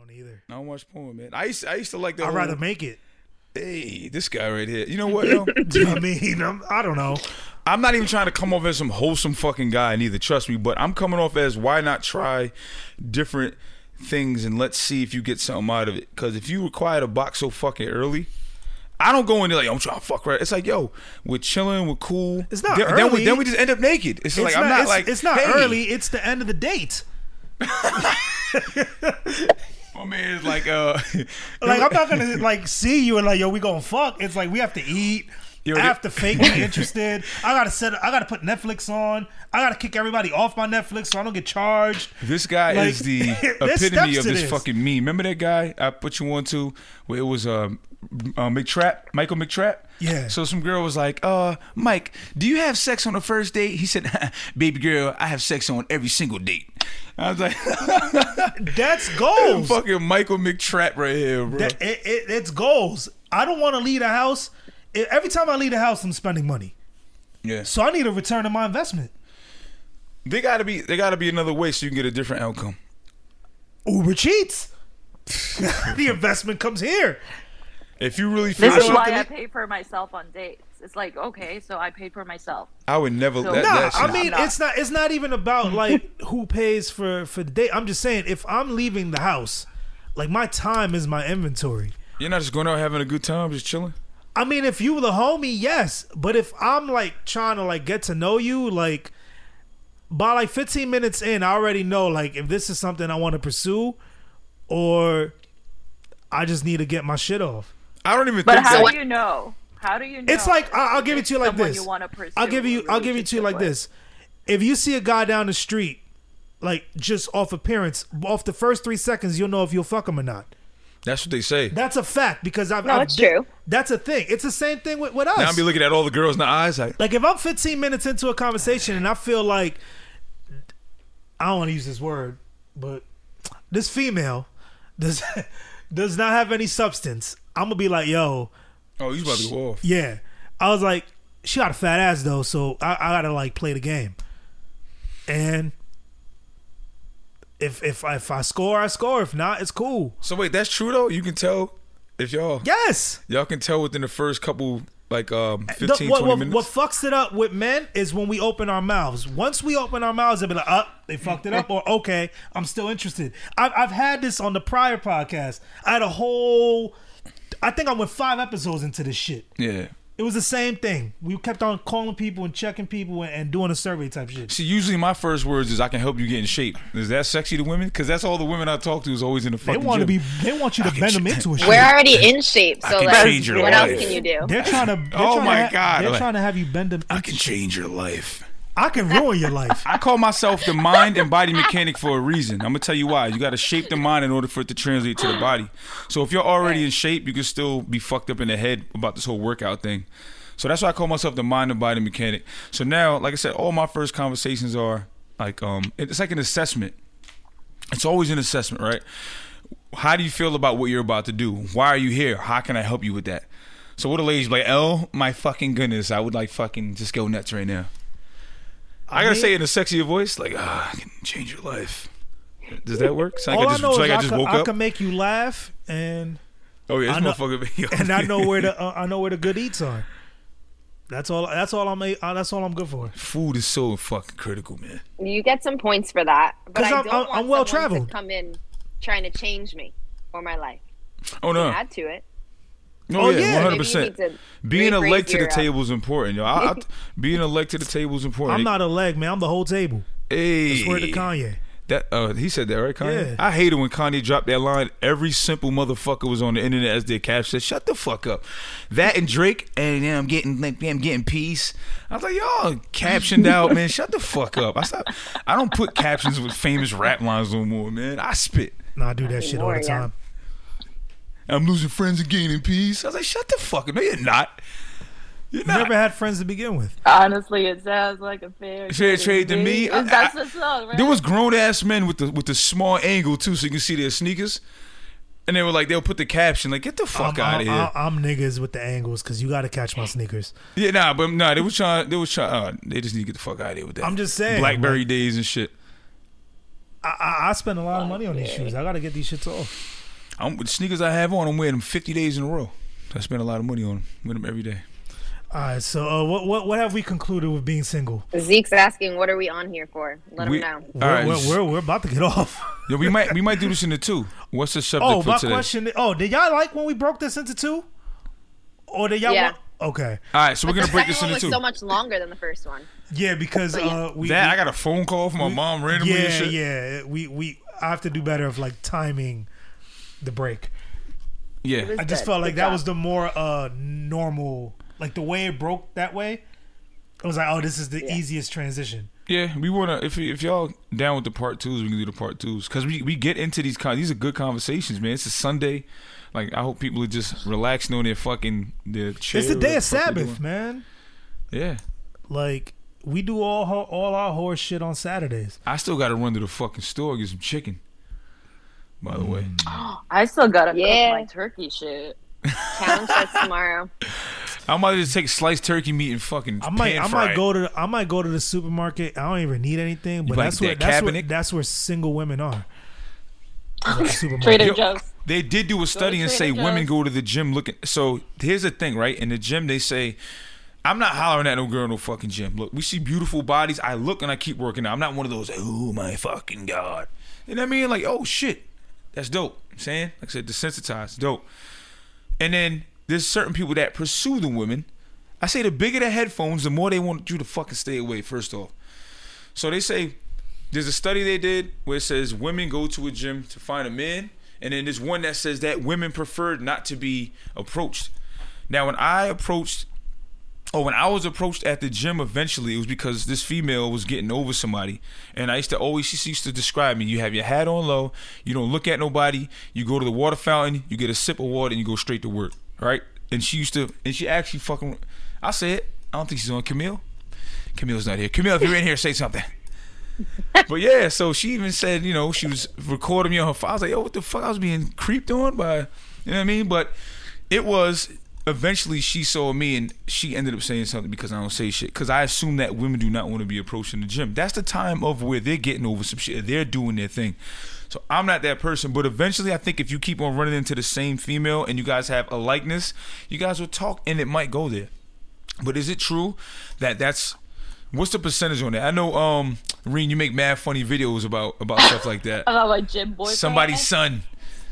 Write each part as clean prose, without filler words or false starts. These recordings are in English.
either. I don't watch porn, man. I used to like that. I'd rather make it. Hey, this guy right here. You know what, yo? I mean, I don't know. I'm not even trying to come off as some wholesome fucking guy neither, trust me, but I'm coming off as why not try different things and let's see if you get something out of it. Because if you require to box so fucking early, I don't go in there like, I'm trying to fuck right. It's like, yo, we're chilling, we're cool. It's not early. Then we just end up naked. It's like, I'm not like, it's not hey. early. It's the end of the date. My man is like, like I'm not gonna like see you and like, yo, we gonna fuck. It's like we have to eat. Yo, I have to fake be interested. I gotta put Netflix on. I gotta kick everybody off my Netflix so I don't get charged. This guy Like, is the there's epitome steps of to this this. fucking meme. Remember that guy I put you on to where it was Michael McTrap? Yeah. So some girl was like, Mike, do you have sex on the first date? He said, baby girl, I have sex on every single date. I was like, That's goals. fucking Michael McTrap right here, bro. It's goals. I don't want to leave the house. Every time I leave the house, I'm spending money. Yeah. So I need a return on my investment. There gotta be another way so you can get a different outcome. Uber cheats. The investment comes here. If you really feel This is why something, I pay for myself on dates. It's like, okay, so I paid for myself. I would never. So- that, Nah, that I shit- mean it's not even about like who pays for the date. I'm just saying if I'm leaving the house, like my time is my inventory. you're not just going out having a good time, just chilling. I mean, if you the homie, yes. But if I'm like trying to like get to know you, like by like 15 minutes in, I already know like if this is something I want to pursue, or I just need to get my shit off. I don't even But think how that. do you know? How do you know? It's like I'll give it to you like someone this. You want to pursue I'll give a it to you relationship like with? this. If you see a guy down the street, like just off appearance, off the first 3 seconds, you'll know if you'll fuck him or not. That's what they say. That's a fact because I've. No, it's true. That's a thing. It's the same thing with us. Now I'll be looking at all the girls in the eyes like, Like if I'm 15 minutes into a conversation and I feel like I don't want to use this word, but this female does not have any substance, I'm gonna be like, yo, oh, you about to go off. yeah. I was like, she got a fat ass though, so I gotta like play the game. And if I score, I score. If not, it's cool. So wait, that's true though? You can tell if y'all can tell within the first couple like 15, 20 minutes? What fucks it up with men is when we open our mouths. Once we open our mouths, they'll be like, they fucked it up, or okay, I'm still interested. I've had this on the prior podcast. I think I went 5 episodes into this shit. Yeah. It was the same thing. We kept on calling people and checking people and doing a survey type shit. See, usually my first words is I can help you get in shape. Is that sexy to women? Because that's all the women I talk to is always in the They fucking want gym. you to bend them into a shit. We're already in shape, so can like, change your what life. else can you do? They're trying to. Oh my God. They're Like, trying to have you bend them. I can change your life. I can ruin your life. I call myself the mind and body mechanic for a reason. I'm gonna tell you why. You got to shape the mind in order for it to translate to the body. So if you're already in shape, you can still be fucked up in the head about this whole workout thing. So that's why I call myself the mind and body mechanic. So now, like I said, all my first conversations are like, it's like an assessment. It's always an assessment, right? How do you feel about what you're about to do? Why are you here? How can I help you with that? So what a lady's like, oh my fucking goodness, I would like fucking just go nuts right now. I gotta say it in a sexier voice, like, I can change your life. Does that work? All I know is I just woke I up. can make you laugh, and Oh yeah, I this know- motherfucker. and I know where the good eats are. That's all I'm good for. Food is so fucking critical, man. You get some points for that, but 'Cause I I'm- don't I'm want well someone traveled. to come in trying to change me or my life. Oh no, Add to it. no, Oh, yeah, yeah. 100%. Maybe you need to Being a leg rephrase to the your, table is important, yo. Being a leg to the table is important. I'm not a leg, man. I'm the whole table. Hey, I swear to Kanye. that he said that, right, Kanye? Yeah. I hate it when Kanye dropped that line. Every simple motherfucker was on the internet as their caption said, "Shut the fuck up." That and Drake, and I'm getting peace. I was like, y'all captioned out, man. Shut the fuck up. I don't put captions with famous rap lines no more, man. I spit. No, I do that shit all the Yeah. time. I'm losing friends and gaining peace. I was like, shut the fuck up. No, you're not. You're You not. never had friends to begin with. Honestly, it sounds like a fair trade to me. That's the song, right? There was grown ass men with the small angle too, so you can see their sneakers. And they were like, they'll put the caption like, "Get the fuck out of here." I'm niggas with the angles because you got to catch my sneakers. Yeah, they was trying. They just need to get the fuck out of here with that. I'm just saying, BlackBerry days and shit. I spend a lot of money on these shoes. I got to get these shits off. The sneakers I have on, I'm wearing them 50 days in a row. I spend a lot of money on them. Wear them every day. All right, so what have we concluded with being single? Zeke's asking, what are we on here for? Let him know. We're about to get off. Yeah, we might do this into two. What's the subject Oh, for my today? question. Oh, did y'all like when we broke this into two? Or did y'all? Yeah. Okay. All right, so we're gonna break this Second one into was two. so much longer than the first one. Yeah, because I got a phone call from my mom randomly. Yeah, and shit. yeah. I have to do better of like timing the break. Yeah. I just Good. felt like Good that job. was the more normal, like the way it broke that way. I was like, oh, this is the easiest transition. Yeah, we wanna if y'all down with the part twos, we can do the part twos because we get into these are good conversations, man. It's a Sunday, like I hope people are just relaxing on their chair. It's the day of whatever the fuck they're Sabbath, doing. man. Yeah, Like we do all our horse shit on Saturdays. I still got to run to the fucking store and get some chicken. By the way, I still gotta Yeah. cook my turkey shit. Challenge starts tomorrow. I might just take sliced turkey meat and fucking I might pan-fry it. go to the supermarket. I don't even need anything, but like that's where that cabinet? that's where single women are. At the supermarket. Trader Yo, Joe's. They did do a study and say Trader women Joe's. go to the gym looking. So here's the thing, right? In the gym, they say, I'm not hollering at no girl in no fucking gym. Look, we see beautiful bodies. I look and I keep working out. I'm not one of those, oh my fucking God. You know what I mean? Like, oh shit, that's dope. I'm saying? Like I said, desensitized, dope. And then there's certain people that pursue the women. I say the bigger the headphones, the more they want you to fucking stay away, first off. So they say, there's a study they did where it says women go to a gym to find a man. And then there's one that says that women prefer not to be approached. Now, when I was approached at the gym eventually, it was because this female was getting over somebody. And she used to describe me. You have your hat on low, you don't look at nobody, you go to the water fountain, you get a sip of water, and you go straight to work. Right? And she actually fucking, I said, I don't think she's on. Camille's not here. Camille, if you're in here, say something. But yeah, so she even said, she was recording me on her phone. I was like, yo, what the fuck? I was being creeped on by, you know what I mean? But it was, eventually she saw me and she ended up saying something because I don't say shit. Because I assume that women do not want to be approached in the gym. That's the time of where they're getting over some shit. They're doing their thing. So I'm not that person. But eventually I think if you keep on running into the same female and you guys have a likeness, you guys will talk and it might go there. But is it true that's... What's the percentage on that? I know, Reen, you make mad funny videos about stuff like that. About my gym boyfriend. Somebody's son.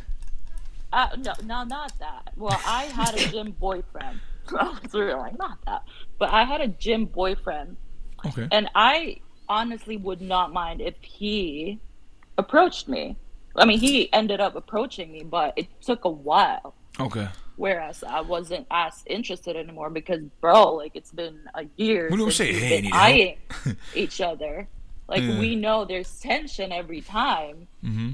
No, not that. Well, I had a gym boyfriend. It's really like not that, but I had a gym boyfriend, Okay. and I honestly would not mind if he approached me. I mean, he ended up approaching me, but it took a while. Okay. Whereas I wasn't as interested anymore because, bro, like it's been a year We don't since say, we've "Hey, been need eyeing help." each other. Like Yeah. we know there's tension every time. Mm-hmm.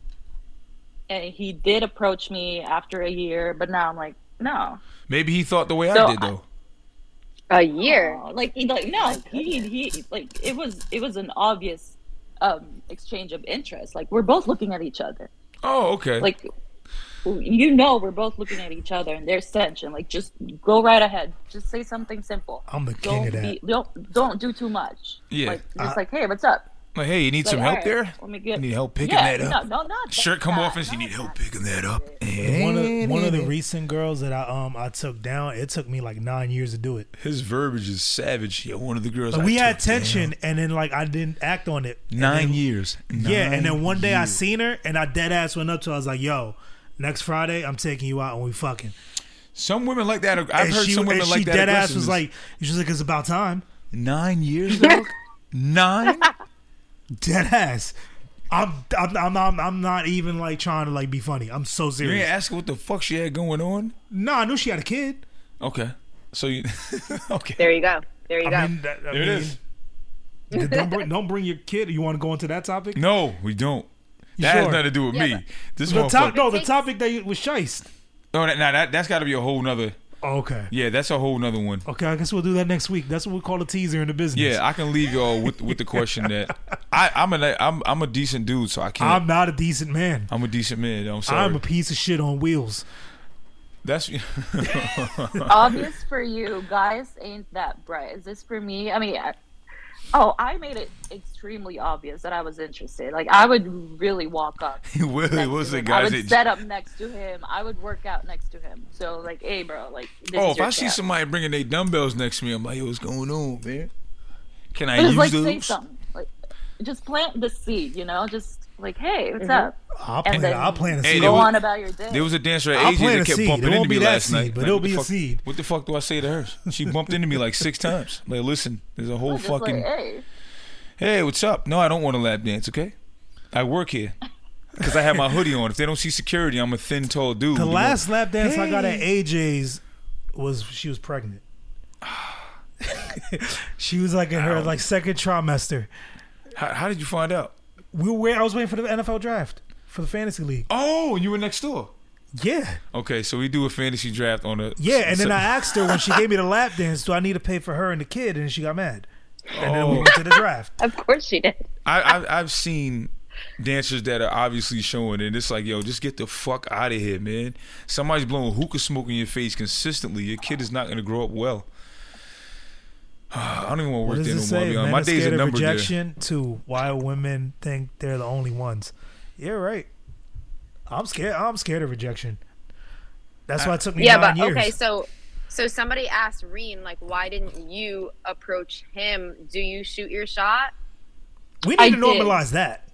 And he did approach me after a year, but now I'm like, no. Maybe he thought the way So I did though. A year. Like no, he like it was an obvious exchange of interest. Like we're both looking at each other. Oh, okay. Like we're both looking at each other and there's tension. Like just go right ahead. Just say something simple. I'm the king of that. Don't do too much. Yeah. Like just like, hey, what's up? Like, hey, you need Like, some help all right, there? let me You get need help picking yeah, that up? no, not Shirt come that, off and you not need help that. picking that up. One of the recent girls that I took down, it took me like 9 years to do it. His verbiage is savage. Yeah, one of the girls. Like, I we had took down. tension, and then like I didn't act on it. And 9 then- years. Yeah, and then one day I years. seen her, and I dead ass went up to her. I was like, "Yo, next Friday I'm taking you out and we fucking." Some women like that. I've And heard some women and like she that. dead ass was aggressiveness. like, "It's about time." 9 years, dog. 9. Dead ass. I'm not even like trying to like be funny. I'm so You serious. ain't asking what the fuck she had going on. No, I knew she had a kid. Okay, so you. Okay. There you go. There you go. I mean, There it is. Don't bring your kid. You want to go into that topic? No, we don't. You That has sure? nothing to do with Yeah, me. This The motherfucker. the topic that was shiced. Oh, that's got to be a whole nother. Oh, okay. Yeah, that's a whole nother one. Okay, I guess we'll do that next week. That's what we call a teaser in the business. Yeah, I can leave y'all with the question that I'm a decent dude, so I can't. I'm not a decent man. I'm a decent man. I'm sorry. I'm a piece of shit on wheels. That's Obvious for you guys ain't that bright. Is this for me? I mean, Oh, I made it extremely obvious that I was interested. Like, I would really walk up. Really, what's the I guys would that? set up next to him. I would work out next to him. So, like, hey, bro, like, this Oh, is if your I see chance. somebody bringing their dumbbells next to me, I'm like, yo, what's going on, man? Can I But use just, like, say those? something. Like, just plant the seed, you know? Just, like, hey, what's up? I'll And then I'll plant a Hey, seed. there go was- on about your day. There was a dancer at I'll AJ plant that a kept seed. bumping It into won't me be that last night. seed, but Like, it'll what the be a fuck- seed. What the fuck do I say to her? She bumped into me like 6 times. Like, listen, there's a whole just fucking. like, hey. Hey, what's up? No, I don't want to lap dance. Okay, I work here because I have my hoodie on. If they don't see security, I'm a thin, tall dude. The You last lap dance I got at Hey. AJ's was she was pregnant. She was like in her like second trimester. know, how did you find out? I was waiting for the NFL draft for the fantasy league. Oh, and you were next door. Yeah, Okay, so we do a fantasy draft on a. yeah. And then I asked her when she gave me the lap dance, do I need to pay for her and the kid? And she got mad. And then we went to the draft. Of course she did. I've seen dancers that are obviously showing, and it's like, yo, just get the fuck out of here, man. Somebody's blowing hookah smoke in your face consistently. Your kid is not going to grow up well. I don't even want to What work does there it no more. say? Men My are days are scared of numbered there. rejection. Two, why women think they're the only ones. Yeah, right. I'm scared. I'm scared of rejection. That's why it took me Yeah, 9 but years. okay, so somebody asked Reen, like, why didn't you approach him? Do you shoot your shot? We I need to did. normalize that.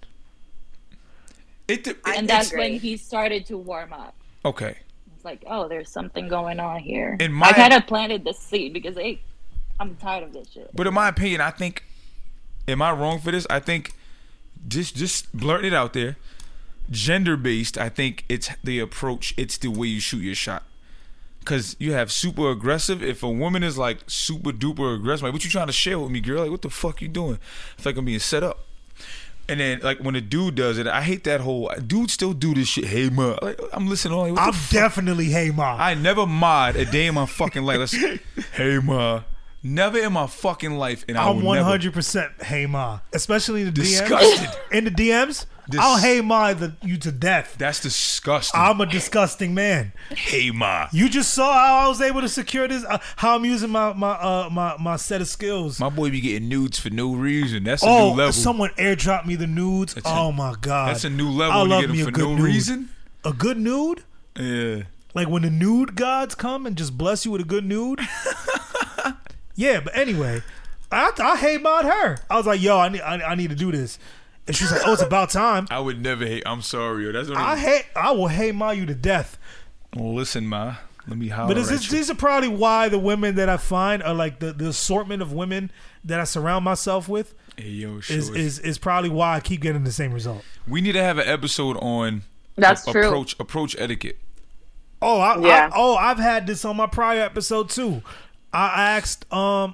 And that's when he started to warm up. Okay. It's like, oh, there's something going on here. In my- I kind of planted the seed because, hey, I'm tired of this shit. But in my opinion, I think, am I wrong for this? I think just blurting it out there, gender based, I think it's the approach, it's the way you shoot your shot. Cause you have super aggressive. If a woman is like super duper aggressive, like, what you trying to share with me, girl? Like, what the fuck you doing? I feel like I'm being set up. And then like when a dude does it, I hate that whole dude still do this shit. Hey ma, like, I'm listening. Like, what I'm the fuck? definitely hey ma. I never mod a day in my fucking life. Let's, hey ma, never in my fucking life. And I'm will never. 100% hey ma, especially in the Disgusted. DMs. In the DMs, I'll hey ma you to death. That's disgusting. I'm a disgusting man. Hey ma, You just saw how I was able to secure this. How I'm using my set of skills. my boy be getting nudes for no reason. That's a new level. Someone airdropped me the nudes. That's a- Oh my god, That's a new level. I when love you me get a them for good no nude. reason. A good nude, Yeah. like when the nude gods come and just bless you with a good nude. Yeah, but anyway, I hey mod her. I was like, yo, I need to do this, and she's like, oh, it's about time. I would never hate. I'm sorry, yo. That's what I will hey mod you to death. Well, listen, ma. Let me holler But at you. these are probably why the women that I find are like the assortment of women that I surround myself with Hey, yo, is probably why I keep getting the same result. we need to have an episode on That's true. approach etiquette. Oh, Yeah. I've had this on my prior episode too. I asked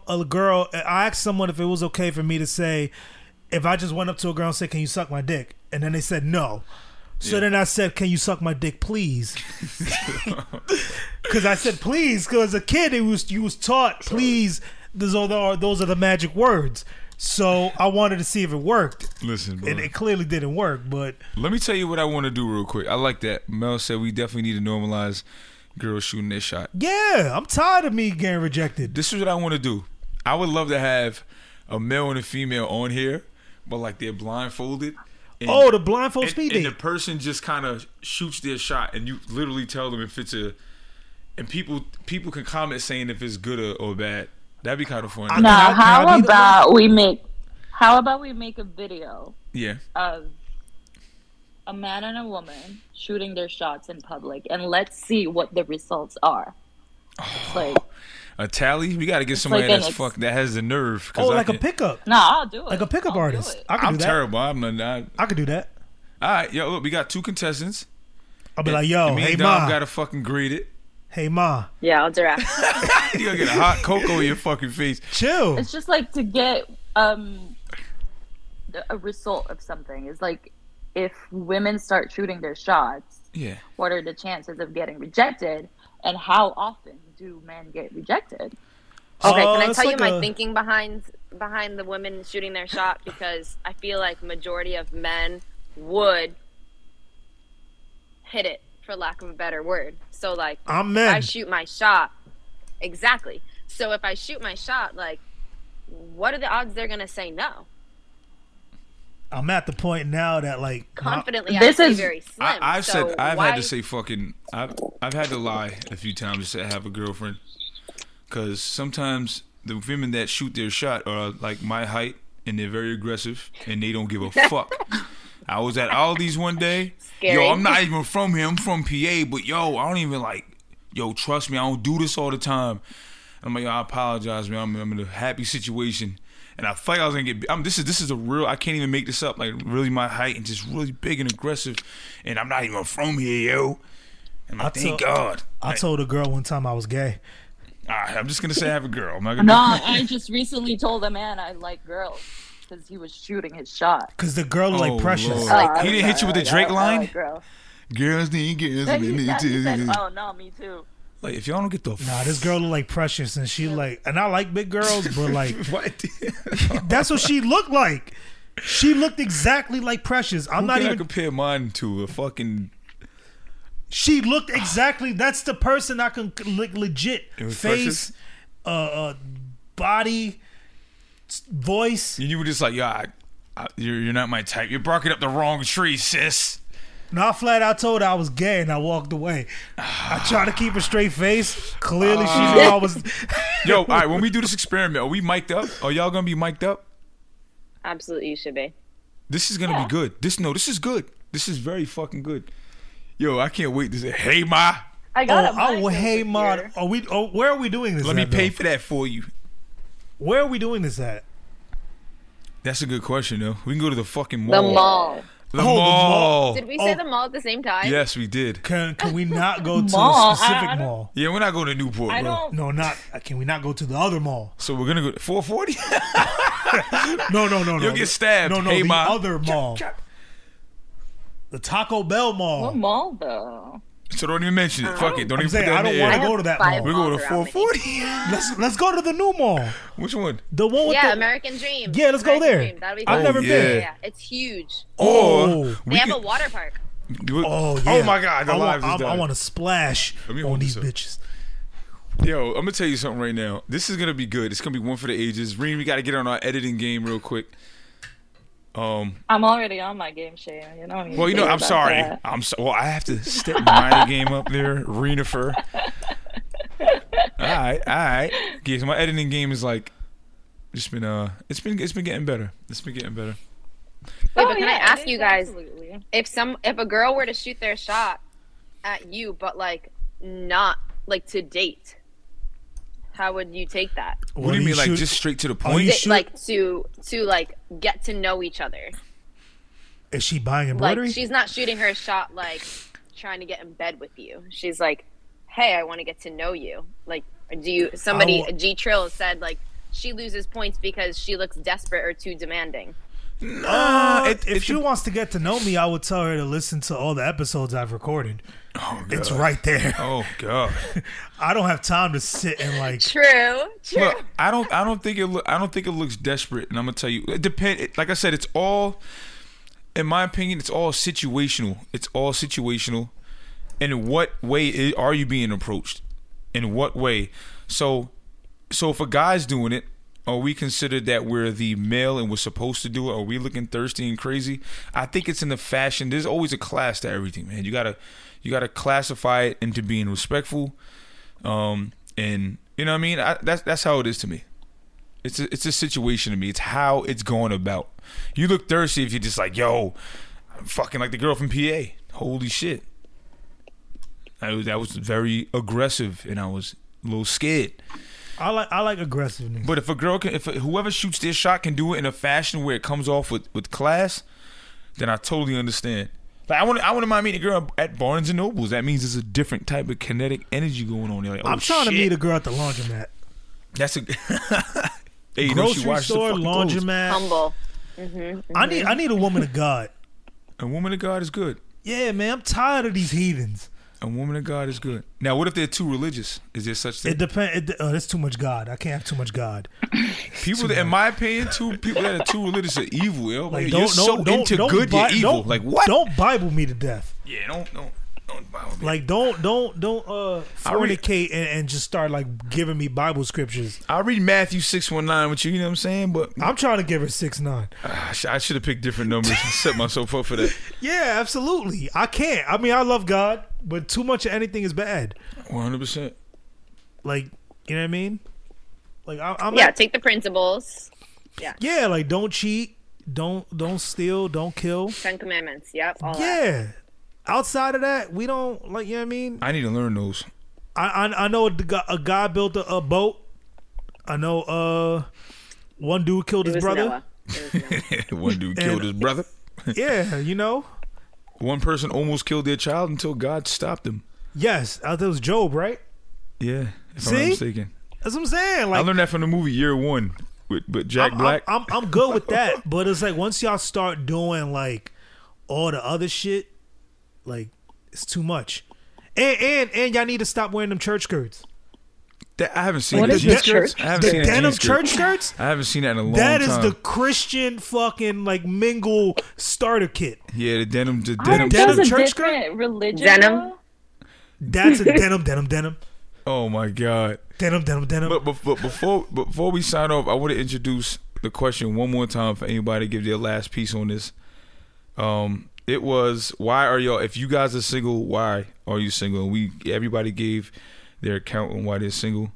I asked someone if it was okay for me to say, if I just went up to a girl and said, "Can you suck my dick?" and then they said no. So then I said, "Can you suck my dick, please?" Because I said please, because as a kid you was taught please. Those are the magic words. So I wanted to see if it worked, Listen, bro. and it clearly didn't work. But Let me tell you what I want to do real quick. I like that. Mel said we definitely need to normalize girls shooting their shot. yeah, I'm tired of me getting rejected. This is what I want to do. I would love to have a male and a female on here, but like they're blindfolded. And, Oh, the blindfold speed and date. the person just kind of shoots their shot, and you literally tell them if it's a. And people can comment saying if it's good or bad. That'd be kind of fun. Now, Can I be the how about we make a video Yeah. of a man and a woman shooting their shots in public, and let's see what the results are. It's like, A tally? We got to get somebody like that's that has the nerve. Oh, like a can't- pickup, nah, I'll do it. like a pickup I'll do artist. it. I could I'm do that. terrible. I'm not. I could do that. All right, yo, look, we got 2 contestants. I'll be like, yo, And me hey and Dom ma, got to fucking grade it. hey ma, Yeah, I'll direct. You gotta get a hot cocoa in your fucking face. chill. It's just like to get a result of something. It's like if women start shooting their shots, Yeah. what are the chances of getting rejected, and how often do men get rejected? Okay, can I it's tell you like my a- thinking behind the women shooting their shot? Because I feel like majority of men would hit it, for lack of a better word. So like, I'm if I men. shoot my shot, exactly. So if I shoot my shot, like what are the odds they're gonna say no? I'm at the point now that like Confidently, This I say is- very slim. I've so said I've why- had to say fucking I've had to lie a few times to say I have a girlfriend, because sometimes the women that shoot their shot are like my height and they're very aggressive and they don't give a fuck. I was at Aldi's one day. Scary. Yo, I'm not even from here. I'm from PA, but yo, I don't even like. Yo, trust me, I don't do this all the time. I'm like, yo, I apologize, man. I'm in a happy situation. And I felt like I was gonna get. This is a real. I can't even make this up. Like really, my height and just really big and aggressive, and I'm not even from here, yo. And like, thank God. I told a girl one time I was gay. I'm just gonna say I have a girl. I'm not gonna. No, I just recently told a man I like girls because he was shooting his shot. Cause the girl looked like Precious. Lord. Oh, He didn't hit you with the Drake I line. like girls. Girls need girls. Then and he they said, need to- oh no, me too. Like if y'all don't get the Nah, this girl looked like Precious, and she like, and I like big girls, but like, what? that's what she looked like. She looked exactly like Precious. I'm Who not can I even. compare mine to? A fucking She looked exactly. That's the person I can legit It was face, body, voice. and you were just like, yeah, you're not my type. You're barking up the wrong tree, sis. Not flat. I told her I was gay, and I walked away. I tried to keep a straight face. Clearly, she knew I was. Yo, all right. When we do this experiment, are we mic'd up? Are y'all gonna be mic'd up? Absolutely, you should be. This is gonna be good. This is good. This is very fucking good. Yo, I can't wait to say, hey ma, I got a mic hey, over mod. here. Are we? Oh, where are we doing this? let me at, pay though? for that for you. Where are we doing this at? That's a good question, though. We can go to the fucking The mall. mall. The Oh, the mall. mall. Did we say Oh. the mall at the same time? Yes, we did. Can we not go to Mall? a specific I don't- mall? Yeah, we're not going to Newport, I bro. don't. No, not. Can we not go to the other mall? So we're gonna go to 440. No. You'll get stabbed. No, Hey, the ma. other mall. The Taco Bell mall. What mall though? So don't even mention it. Fuck it. Don't I'm even saying, put that I in don't the wanna air. go to that five mall. We're going malls to around me. 440. Let's go to the new mall. Which one? The one with Yeah, the. American Dream. Yeah, let's go American there. Dream. That'll be I've fun. never been. Yeah, it's huge. Oh. They we have could- a water park. Oh yeah. Oh my God, the lives is I done. want to splash Let me on hold these this up. bitches. Yo, I'm gonna tell you something right now. This is gonna be good. It's gonna be one for the ages. Reem, we gotta get on our editing game real quick. I'm already on my game, Shay. You know. Well, you know, I'm sorry. Well, I have to step my game up there, Renifer. All right. Yeah, so my editing game is like, it's been getting better. It's been getting better. Wait, but can I ask you guys, if a girl were to shoot their shot at you, but like not like to date, how would you take that? What do you mean, like just straight to the Are point? you shoot- Like to like get to know each other. Is she buying Like embroidery? she's not shooting her shot like trying to get in bed with you. She's like, hey, I want to get to know you. Like, do you? Somebody G Trill said like she loses points because she looks desperate or too demanding. If she wants to get to know me, I would tell her to listen to all the episodes I've recorded. Oh, God. It's right there. Oh God. I don't have time to sit and like. True. Look, I don't think it looks desperate, and I'm gonna tell you. It depend. Like I said, it's all, in my opinion, it's all situational. It's all situational. In what way are you being approached? In what way? So if a guy's doing it, are we considered that we're the male and we're supposed to do it? Are we looking thirsty and crazy? I think it's in the fashion. There's always a class to everything, man. You gotta classify it into being respectful, and you know what I mean. That's how it is to me. It's a situation to me. It's how it's going about. You look thirsty if you're just like, yo, I'm fucking like the girl from PA. Holy shit. That was very aggressive, and I was a little scared. I like aggressiveness. But if a girl if whoever shoots their shot can do it in a fashion where it comes off with class, then I totally understand. Like I wouldn't mind meeting a girl at Barnes and Nobles. That means there's a different type of kinetic energy going on. You're like, oh, I'm trying to shit. meet a girl at the laundromat. That's a hey, you know she Grocery washed the store, fucking clothes. laundromat. Humble. I need a woman of God. A woman of God is good. Yeah, man, I'm tired of these heathens. A woman of God is good. Now, what if they're too religious? Is there such thing? It depends. That's too much God. I can't have too much God. People, that, in my opinion, people that are too religious are evil. Yo. Like, You're so into good, you're evil. Don't, Like what? Don't Bible me to death. Yeah, don't. Like don't fornicate and just start like giving me Bible scriptures. I'll read Matthew 6:19 with you. You know what I'm saying? But I'm trying to give her 6'9". I should have picked different numbers and set myself up for that. Yeah, absolutely. I can't. I mean, I love God, but too much of anything is bad. 100%. Like, you know what I mean? Like I'm take the principles. Yeah, like don't cheat, don't steal, don't kill. 10 Commandments. Yep. All Yeah. that. Outside of that, we don't like. You know what I mean? I need to learn those. I know a guy built a boat. I know one dude killed his brother. Noah. It was Noah. One dude killed his brother. Yeah, you know. One person almost killed their child until God stopped him. Yes, that was Job, right? Yeah, if I'm See? not mistaken. That's what I'm saying. Like I learned that from the movie Year One with Jack Black. I'm good with that, but it's like once y'all start doing like all the other shit, like it's too much. And y'all need to stop wearing them church skirts. I haven't seen What that. is the church? I haven't The seen that denim jean skirt. church skirts. I haven't seen that in a long That time. is the Christian fucking like mingle starter kit. Yeah, the denim. Aren't denim those a church different religion? Denim? though? That's a denim. Oh my God. Denim. But before we sign off, I want to introduce the question one more time for anybody to give their last piece on this. It was, why are y'all, if you guys are single, why are you single? And everybody gave their account on why they're single.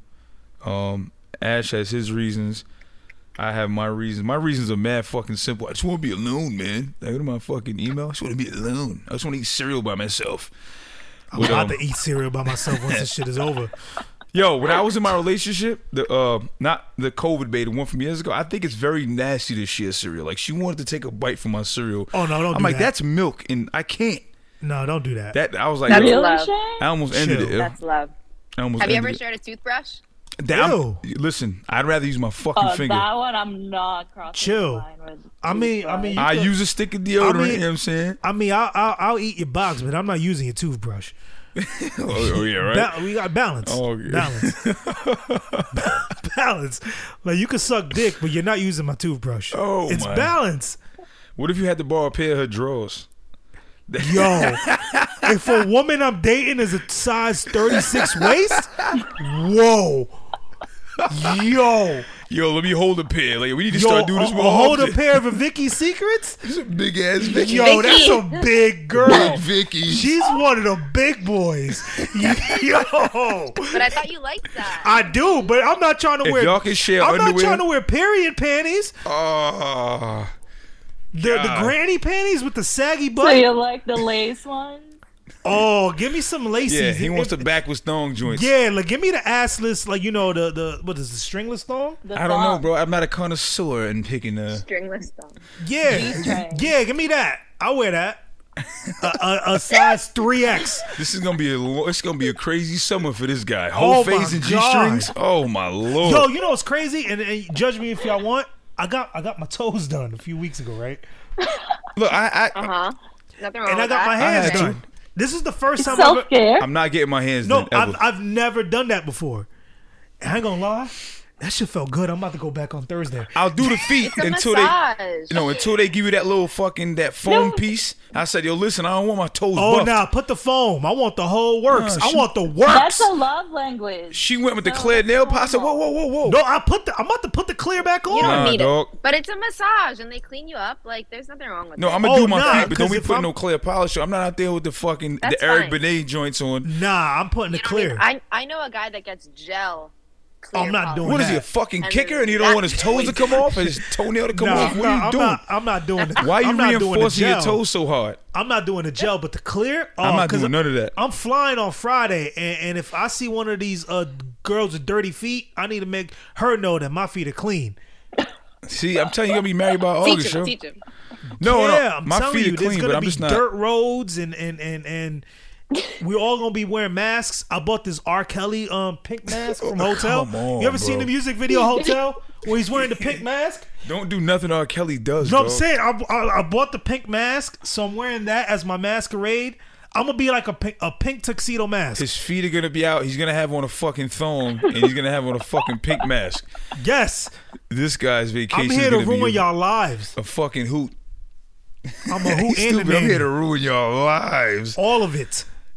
Ash has his reasons. I have my reasons. My reasons are mad fucking simple. I just want to be alone, man. Like, go to my fucking email. I just want to be alone. I just want to eat cereal by myself. I'm about to eat cereal by myself once this shit is over. Yo, when I was in my relationship, not the COVID bait, the one from years ago, I think it's very nasty to share cereal. Like, she wanted to take a bite from my cereal. Oh no, don't I'm do like, that. that's milk, and I can't. No, don't do that. That I was like, That's yo, love. I almost ended Chill. it. Yo. That's love. I almost Have you ended ever it. shared a toothbrush? Listen, I'd rather use my fucking finger. That one I'm not crossing Chill. the line with. I mean, you I could- use a stick of deodorant. I mean- you know what I'm saying? I mean, I'll eat your box, but I'm not using your toothbrush. Oh yeah, right. We got balance. Oh, okay. Balance. Like you can suck dick, but you're not using my toothbrush. Oh, it's my. balance. What if you had to borrow a pair of her drawers? Yo, if a woman I'm dating is a size 36 waist, whoa, Yo, let me hold a pair. Like, we need to yo, start doing this more hold often. a pair of a Vicky Secrets. This is a big ass Vicky. Yo, that's a big girl. Big Vicky. She's one of the big boys. Yo, But I thought you liked that. I do, but I'm not trying to If wear. y'all can share I'm not underwear- trying to wear period panties. The God. granny panties with the saggy So butt. you like the lace one? Oh, give me some laces. Yeah, he wants the backwards thong joints. Yeah, like give me the assless, like you know the what is the stringless thong? The I don't know, thong. bro. I'm not a connoisseur in picking Stringless thong. Yeah, G-string. yeah, give me that. I'll wear that. A size 3X. This is gonna be it's gonna be a crazy summer for this guy. Whole Oh, face my and G-strings. God. Oh my lord. Yo, you know what's crazy? And judge me if y'all want. I got my toes done a few weeks ago, right? Look, I Nothing wrong And I with got my that. hands had to. done. This is the first time I've Self care. I'm not getting my hands no, done ever. I've never done that before. And I ain't gonna lie, that shit felt good. I'm about to go back on Thursday. I'll do the feet It's a until massage. until they give you that little fucking that foam piece. I said, yo, listen, I don't want my toes Oh, buffed. nah, put the foam. I want the whole works. Nah, I want the works. That's a love language. She went with the No, clear nail polish. I said, whoa, normal. whoa, whoa, whoa. No, I'm about to put the clear back on. You don't Nah, need dog. it. But it's a massage and they clean you up. Like, there's nothing wrong with No, it. I'm gonna do my nah, feet, but don't 'cause be if putting I'm- no clear polish on. I'm not out there with the fucking That's the Eric fine. Benet joints on. Nah, I'm putting the You don't need- clear. I know a guy that gets gel. Clear I'm not polish. doing What is he, a that. fucking And kicker, then and he don't want his that's toes to come off, and his toenail to come Nah, off? What are you doing? I'm not doing the. Why are you I'm not doing the reinforcing your gel. toes so hard? I'm not doing the gel, but the clear. I'm not 'cause doing none of that. I'm flying on Friday, and if I see one of these girls with dirty feet, I need to make her know that my feet are clean. See, I'm telling you, you're gonna be married by Teach August, him, yo. teach him. No, Yeah, no, I'm my telling feet you, are there's clean, gonna but I'm be just not. dirt roads and we're all gonna be wearing masks. I bought this R. Kelly pink mask from Hotel. Come on, you ever seen bro. the music video Hotel where he's wearing the pink mask? Don't do nothing R. Kelly does. You know what dog. I'm saying? I bought the pink mask, so I'm wearing that as my masquerade. I'm gonna be like a pink tuxedo mask. His feet are gonna be out. He's gonna have on a fucking thong, and he's gonna have on a fucking pink mask. Yes, This guy's vacation I'm is here to gonna be ruin y'all lives. a fucking hoot. I'm a hoot He's and a stupid. I'm here to nanny. ruin your lives. All of it.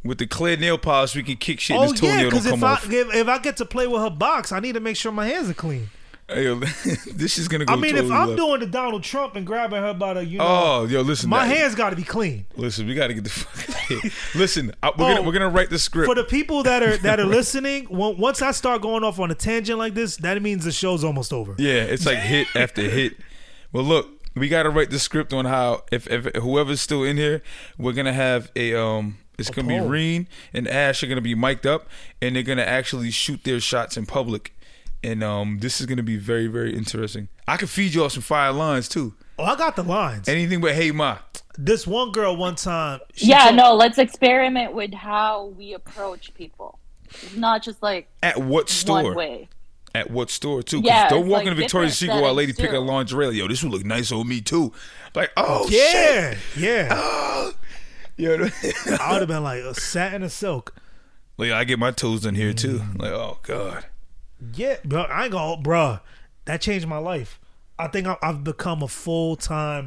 with the clear nail polish, we can kick shit. Oh and this yeah, toenail because don't come off. if I get to play with her box, I need to make sure my hands are clean. Hey, yo, this is gonna go. I mean, totally if I'm left. doing the Donald Trump and grabbing her by the, Oh, yo, listen. my hands got to be clean. Listen, we got to get the fuck. Listen, we're gonna write the script For the people that are listening, once I start going off on a tangent like this, that means the show's almost over. Yeah, it's like hit after hit. Well, look, we got to write the script on how if whoever's still in here, we're gonna have a It's gonna be Reen and Ash are gonna be mic'd up, and they're gonna actually shoot their shots in public. And this is gonna be very, very interesting. I can feed you all some fire lines too. Oh, I got the lines. Anything but hey ma. This one girl one time. Let's experiment with how we approach people. It's not just like At what store? one way. At what store too? 'Cause Yeah, don't it's walk like into Victoria's different Secret while a lady settings, pick too. a lingerie. Like, yo, this would look nice on me too. Like, oh Yeah, shit. yeah. Yo, I would have been like a satin or silk. like I get my toes done here too. Like, oh god. Yeah, but I ain't gonna, bruh. That changed my life. I think I've become a full-time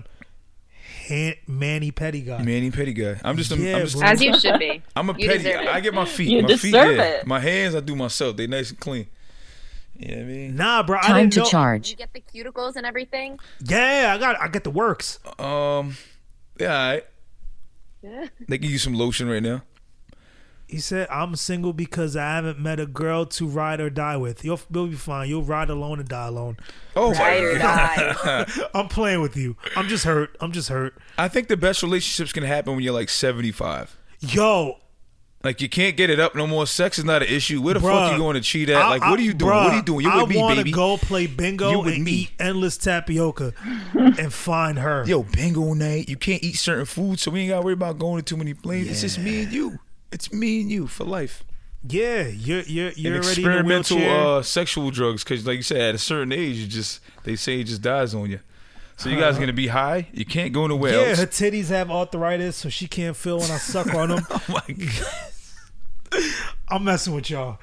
mani pedi guy. Manny petty guy. I'm just Yeah, a bro. As you should be. I'm a You petty. deserve it. I get my feet. You my feet, deserve yeah. it. My hands, I do myself. They nice and clean. You know what I mean? Nah, bro. I Time didn't to know. charge. You get the cuticles and everything. Yeah, I get the works. Yeah, all right. Yeah. They can use some lotion right now. He said, "I'm single because I haven't met a girl to ride or die with. You'll be fine. You'll ride alone and die alone." Oh Ride or my god. die. I'm playing with you. I'm just hurt. I think the best relationships can happen when you're like 75. Yo, Like you can't get it up no more. Sex is not an issue. Where the Bruh, fuck you going to cheat at? Like what are you doing? bruh, What are you doing? You're with me, I want baby. to go play bingo You with and me. eat endless tapioca and find her. Yo, bingo night. You can't eat certain foods, so we ain't got to worry about going to too many places. It's just me and you. It's me and you for life. Yeah, you're And already in the experimental wheelchair. sexual drugs, because like you said, at a certain age, they say it just dies on you. So you guys are gonna be high. You can't go nowhere Yeah, else. her titties have arthritis, so she can't feel when I suck on them. Oh my god. I'm messing with y'all.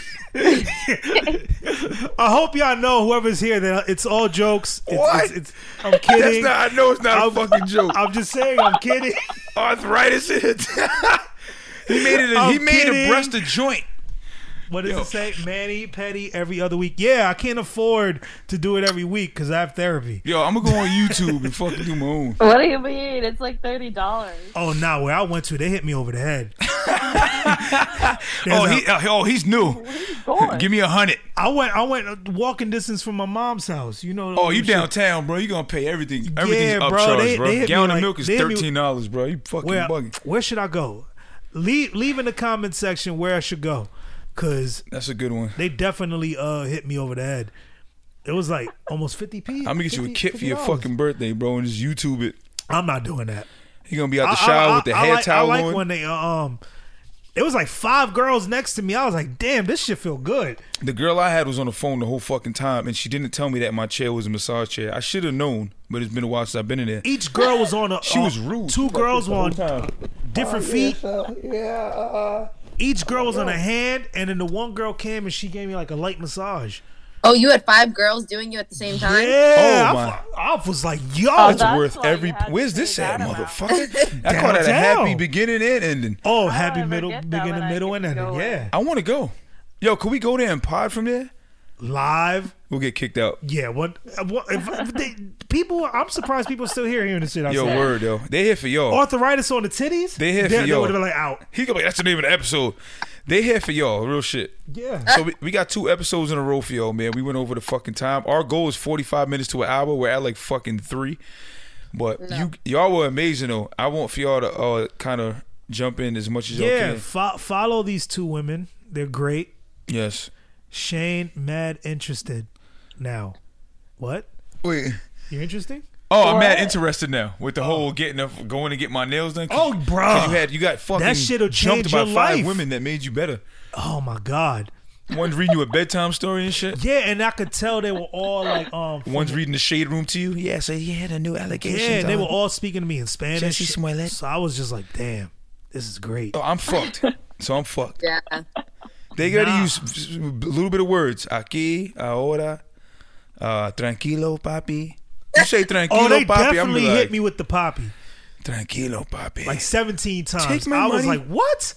I hope y'all know, whoever's here, that it's all jokes. What? I'm kidding. I know it's not a fucking joke. I'm just saying, I'm kidding. Arthritis in it. He made it. I'm He made kidding. a breast a joint. What does Yo. it say? Manny Petty every other week. Yeah, I can't afford to do it every week because I have therapy. Yo, I'm gonna go on YouTube and fucking do my own. What do you mean? It's like $30. Oh, nah, where I went to, they hit me over the head. He's new. Going. Give me 100. I went walking distance from my mom's house. You know. Oh, you shit. downtown, bro. You gonna pay everything. Everything's Yeah, bro, upcharged, they bro. hit me Gallon like- of milk is they hit me- $13, bro. You fucking bugging. Where should I go? Leave in the comment section where I should go, cause That's a good one. they definitely hit me over the head. It was like almost 50p. I'm gonna get you a kit for your $50. fucking birthday, bro, and just YouTube it. I'm not doing that. You're gonna be out the shower with the hair towel I like on. when they it was like 5 girls next to me. I was like, damn, this shit feel good. The girl I had was on the phone the whole fucking time, and she didn't tell me that my chair was a massage chair. I should have known, but it's been a while since I've been in there. Each girl was on a. She was rude. Two girls were on time. different feet. Each girl was on a hand, and then the one girl came and she gave me like a light massage. Oh, you had 5 girls doing you at the same time? Yeah, Oh, my. I was like, yo. That's that's worth why every. you had to Where's pay this at, that amount. motherfucker? I call that a Downtown. happy beginning and ending. Oh, happy ever middle, get that beginning, when I middle, get and to ending. go in. Yeah, I want to go. Yo, can we go there and pod from there? live. We'll get kicked out. Yeah, what if people? I'm surprised people are still here hearing this shit. I Yo, said. word, yo. They here for y'all. Arthritis on the titties. They here for They y'all. would have been like out. He gonna be, that's the name of the episode. They here for y'all, real shit. Yeah. So we got 2 episodes in a row for y'all, man. We went over the fucking time. Our goal is 45 minutes to an hour. We're at like fucking 3. But y'all were amazing though. I want for y'all to kind of jump in as much as y'all Yeah, can. follow these 2 women. They're great. Yes. Shane, mad interested. Now, what? Wait. You're interesting? Oh, I'm mad interested now with the whole going to get my nails done. Oh, bruh. You got fucking That shit'll jumped change by your 5 life. women that made you better. Oh my god. One's reading you a bedtime story and shit. Yeah, and I could tell they were all like One's reading the shade room to you. Yeah, so you had a new allegation. yeah, and they were all speaking to me in Spanish. Jesse Smollett. So I was just like, damn, this is great. Oh, I'm fucked. So I'm fucked. Yeah. They gotta Nah. use a little bit of words. Aquí, ahora, tranquilo, papi. You say tranquilo, Oh, they papi. I'm definitely like, hit me with the poppy tranquilo, papi. like 17 times. Take my I was money. like, what?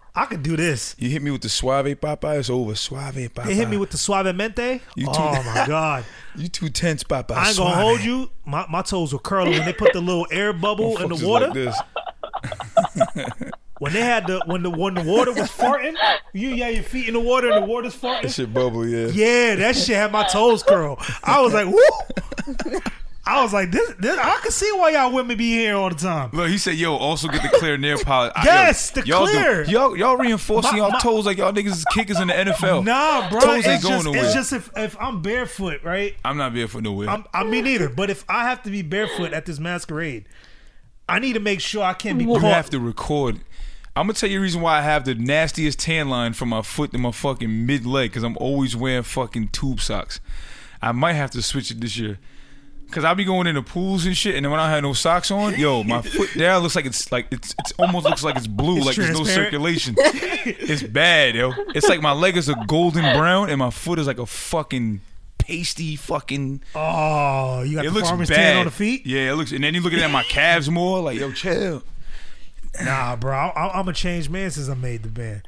I could do this. You hit me with the suave papa, it's over. Suave papa. They hit me with the suavemente. You too- Oh my god! You too tense, papa. I ain't gonna Suave. hold you. My toes were curling when they put the little air bubble in the Motherfuckers water. Like this. When they had when the water was farting, you had your feet in the water and the water's That farting. shit bubble, yeah. Yeah, that shit had my toes curl. I was like, woo! I was like, this I can see why y'all women be here all the time. Look, he said, "Yo, also get the clear nail polish." Yes, the y'all clear. Y'all reinforcing y'all My- toes like y'all niggas is kickers in the NFL. Nah, bro, Toes ain't it's going just, nowhere. it's just if I'm barefoot, right? I'm not barefoot nowhere. I mean neither. But if I have to be barefoot at this masquerade, I need to make sure I can't be You caught. have to record. I'm gonna tell you the reason why I have the nastiest tan line from my foot to my fucking mid leg, because I'm always wearing fucking tube socks. I might have to switch it this year. Cause I be going in the pools and shit, and then when I have no socks on, yo, my foot down looks like it's almost looks like it's blue, It's like there's no transparent. circulation. It's bad, yo. It's like my leg is a golden brown, and my foot is like a fucking pasty fucking. Oh, you got It the looks farmer's bad tan on the feet? Yeah, it looks. And then you looking at my calves more, like yo, chill. Nah, bro, I'm a changed man since I made the band.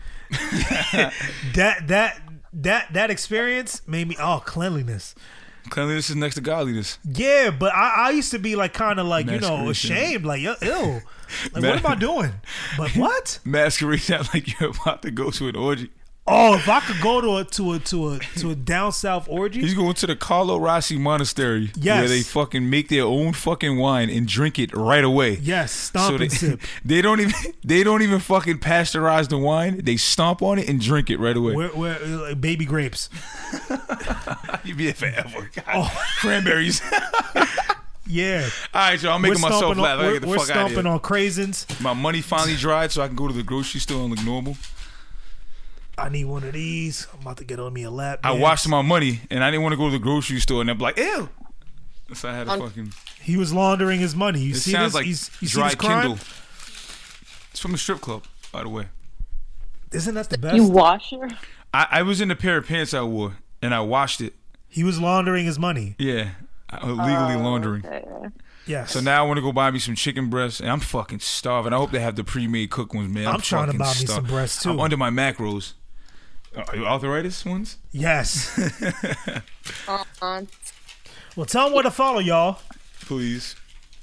that experience made me cleanliness. Cleanliness is next to godliness. Yeah, but I used to be like kind of like Masquerade, ashamed, like ew, like what am I doing? But what? Masquerade sounds like you're about to go to an orgy. Oh, if I could go to a down south orgy, He's going to the Carlo Rossi Monastery, Yes. where they fucking make their own fucking wine and drink it right away. yes, stomp they, and sip. they don't even fucking pasteurize the wine. They stomp on it and drink it right away. Where baby grapes. You be there forever. God. Oh. Cranberries. Yeah, All right, y'all. I'm making myself laugh. I gotta get the we're fuck out of stomping here. on craisins. My money finally dried, so I can go to the grocery store and look normal. I need one of these. I'm about to get on me a lap. I dance. washed my money, and I didn't want to go to the grocery store, and they're like, "Ew." So I had to fucking. He was laundering his money. You It see sounds this? like you see dry this crime? Kindle. It's from the strip club, by the way. Isn't that the best? You wash her? I was in a pair of pants I wore, and I washed it. He was laundering his money. Yeah, illegally laundering. Okay. Yes. So now I want to go buy me some chicken breasts, and I'm fucking starving. I hope they have the pre-made cooked ones, man. I'm trying to fucking buy me some starving. breasts, too. I'm under my macros. Are you arthritis ones? Yes. Uh-uh. Well, tell them where to follow y'all. Please.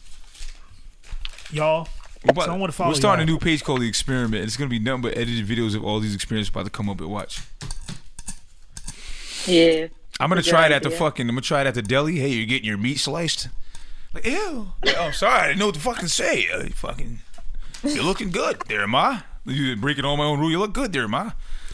Y'all. But Tell them where to follow we're starting y'all. a new page called The Experiment. It's going to be nothing but edited videos of all these experiences about to come up and watch. Yeah. I'm gonna Good try it at the idea. fucking. I'm gonna try it at the deli. Hey, you're getting your meat sliced. Like, ew. Oh, I'm sorry. I didn't know what to fucking say. You're looking good there, ma. You breaking all my own rule. You look good there, ma.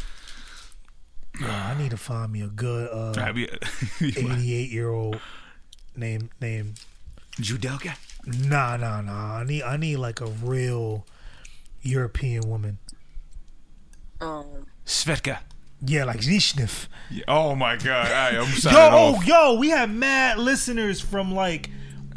I need to find me a good I be 88-year-old name. Judelka. Nah. I need like a real European woman. Svetka. Yeah, like Zhishnif. Yeah. Oh my god. All right, I'm signing off. Yo, we have mad listeners from like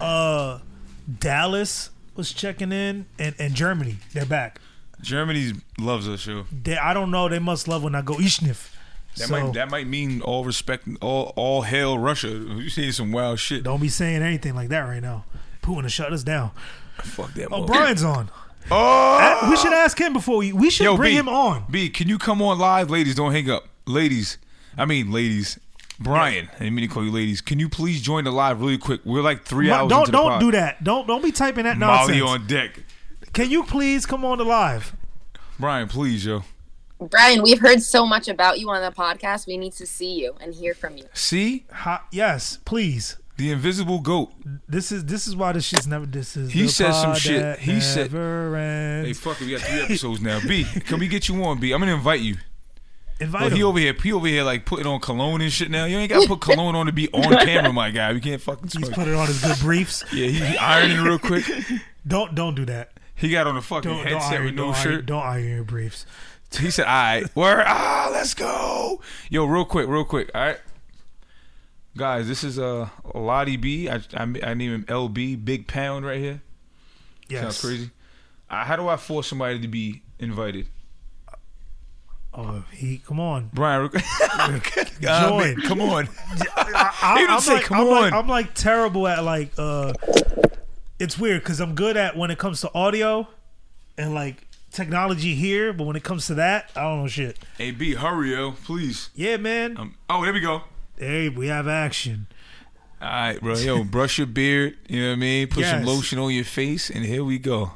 Dallas was checking in and Germany. They're back. Germany loves us, yo. I don't know. They must love when I go Ishnif. That might mean all respect, all hail Russia. You saying some wild shit. Don't be saying anything like that right now. Putin to shut us down. Fuck that. Oh, motherfucker. Brian's on. Oh, We should ask him before we should bring B, him on. B, can you come on live, ladies? Don't hang up, ladies. Brian, I didn't mean to call you ladies. Can you please join the live really quick? We're like 3 hours into the Don't pod. do that. Don't be typing that nonsense. Molly on deck. Can you please come on the live? Brian, please, yo. Brian, we've heard so much about you on the podcast. We need to see you and hear from you. See? Yes, please. The invisible goat. This is why this shit's never. This is. He the said some pod shit. that He said- never ends. Hey, fuck it. We got 3 episodes now. B, can we get you on, B? I'm going to invite you. Invite Look, him. he over here like putting on cologne and shit now. You ain't got to put cologne on to be on camera, my guy. We can't fucking He's smoke. put it on his good briefs. Yeah, he ironing real quick. Don't do that. He got on a fucking Don't headset iron, with no don't shirt. Iron, don't iron your briefs. He said, all right, let's go. Yo, real quick, all right? Guys, this is Lottie B. I name him LB, Big Pound right here. Yes. Sounds crazy. How do I force somebody to be invited? Oh, come on. Brian, Join. come on. I, He didn't I'm say, like, "Come I'm on." Like, I'm like terrible at like. It's weird because I'm good at when it comes to audio, and like technology here, but when it comes to that, I don't know shit. Hey, B, hurry, yo, please. Yeah, man. Oh, there we go. Hey, we have action. All right, bro. Yo, brush your beard. You know what I mean? Put some Yes. lotion on your face, and here we go.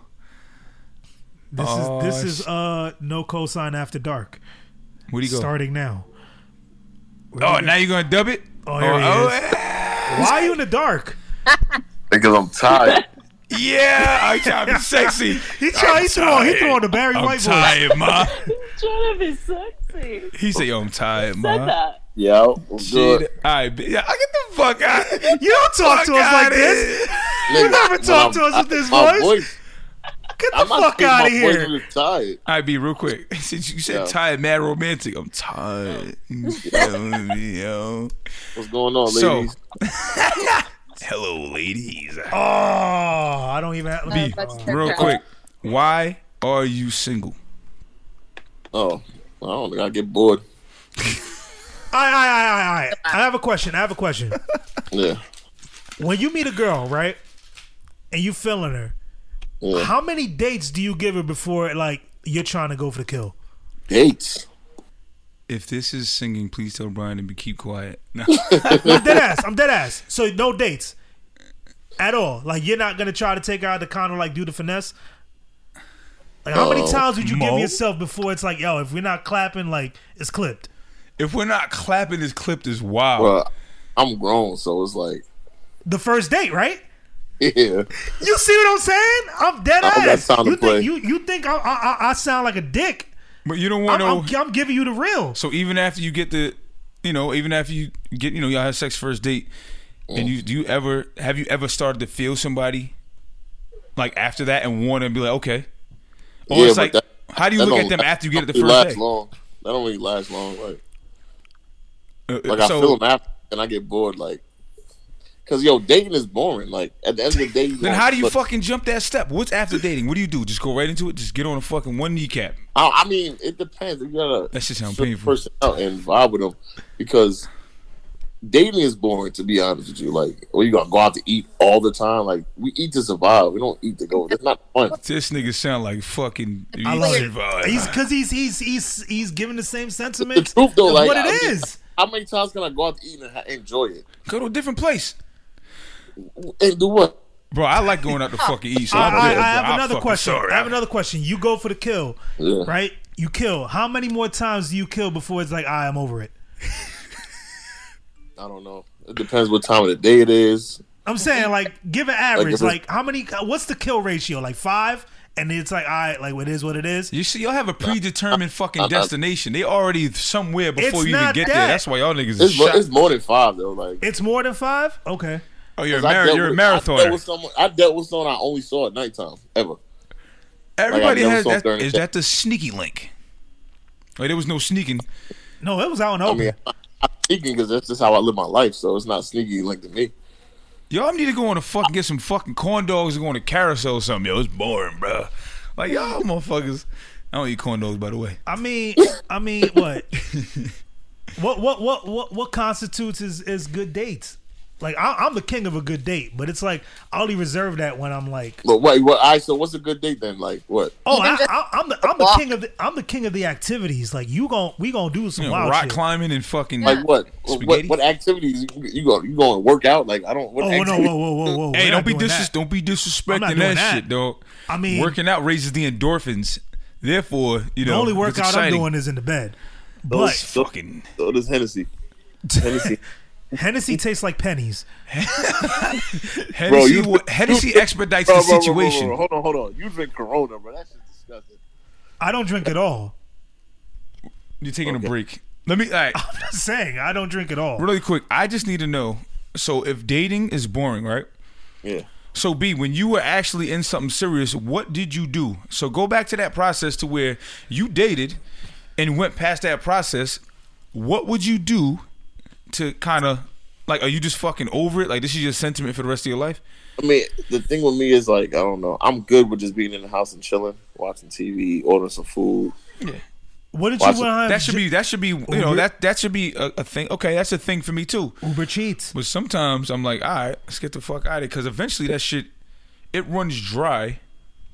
This is no cosign after dark. Where'd he go? Starting now. Oh, now you're gonna dub it? Oh, here he is. Why are you in the dark? Because I'm tired. Yeah, I trying to be sexy. He throwing the Barry I'm White voice. tired, ma. Trying to be sexy. He said, "Yo, I'm tired, Said ma." that. Yo, what's Shit. good? All right, yeah, I get the fuck out. You don't talk to us like this. You never talk to us with this voice. Get the fuck out of here. Tired. All right, be real quick. Since you said Yo. tired, mad romantic. I'm tired. Yo. What's going on, So, ladies? hello, ladies. Oh, I don't even have B, that's real quick. Why are you single? Oh, I don't think I get bored. All right. I have a question. Yeah. When you meet a girl, right, and you feeling her, Yeah. how many dates do you give her before like you're trying to go for the kill? Dates. If this is singing, please tell Brian to keep quiet. No. I'm dead ass. So no dates at all. Like you're not gonna try to take her out to kind of like do the finesse. Like how many times would you give Mo? yourself before it's like, yo, if we're not clapping, like it's clipped. If we're not clapping, this clip is wild. Well, I'm grown, so it's like, The first date, right? yeah. You see what I'm saying? I'm dead I don't got ass. time to You play. think you think I sound like a dick? But you don't want to. I'm giving you the real. So even after you get the, even after you get, y'all have sex first date, and have you ever started to feel somebody like after that and want to be like, okay, or Yeah, it's but like, that- how do you that look don't- at them after you get it the It first lasts day? long. That don't really last long. Like I So feel them after, and I get bored. Like, cause yo, dating is boring. Like at the end of the day, then how do you fucking jump that step? What's after dating? What do you do? Just go right into it? Just get on a fucking one kneecap? I mean, it depends. You gotta That shit sound sit the painful. person out and vibe with them, because dating is boring. To be honest with you, like, well, you gotta go out to eat all the time. Like, we eat to survive. We don't eat to go. That's not fun. This nigga sound like fucking. I love it. Survive. He's giving the same The sentiment. truth though, of like, what it I mean, is. how many times can I go out to eat and enjoy it? Go to a different place. And do what? Bro, I like going out to fucking eat. So I I'm good, bro. have I'm another fucking question. sorry. I have another question. You go for the kill, Yeah. right? You kill. How many more times do you kill before it's like, I'm over it? I don't know. It depends what time of the day it is. I'm saying, like, give an average. if it's- Like, how many? What's the kill ratio? Like 5, and it's like, like it is what it is. You see, y'all have a predetermined fucking destination. They already somewhere before It's you even not get that. there. That's why y'all niggas is It's, shot. it's more than 5 though. Like, It's more than 5. Okay. Oh, you're a 'cause I dealt you're a with- I dealt marathoner. with someone I only saw at nighttime ever. Everybody Like, I has never saw that. during the Is day. that the sneaky link? Like there was no sneaking. No, it was out and I open. mean, I'm sneaking because that's just how I live my life. So it's not sneaky like to me. Y'all need to go on a fucking get some fucking corn dogs and go on a carousel or something. Yo, it's boring, bro. Like y'all motherfuckers. I don't eat corn dogs, by the way. I mean, what constitutes is good dates? Like I'm the king of a good date, but it's like I only reserve that when I'm like, But wait, what? All right, so what's a good date then? Like what? oh, Even just I'm the king of the activities. Like we gonna do some You know, wild rock shit. climbing and fucking. Like what? Spaghetti? What activities you go and work out? Like I don't. What Oh no! activities? Whoa! Hey, We're not doing don't that. be I'm not disrespecting doing that, that. shit, dog. I mean, working out raises the endorphins. Therefore, you know, the only it's workout I'm exciting. doing is in the bed. But Those- Fucking So does Hennessy. Hennessy. Hennessy tastes like pennies. Hennessy, Hennessy expedites Bro, the bro, bro, situation. bro, bro. Hold on. You drink Corona, bro. That shit's disgusting. I don't drink at all. You're taking a break. Let me. All right, I'm just saying I don't drink at all. really quick. I just need to know. So, if dating is boring, right? Yeah. So, B, when you were actually in something serious, what did you do? So, go back to that process to where you dated and went past that process. What would you do to kind of, like, are you just fucking over it? Like, this is your sentiment for the rest of your life? I mean, the thing with me is like I don't know. I'm good with just being in the house and chilling, watching TV, ordering some food. What did Watch you it. want? That should be, you know, that should be a thing. Okay, that's a thing for me too. Uber cheats. But sometimes I'm like, all right, let's get the fuck out of it, because eventually that shit, it runs dry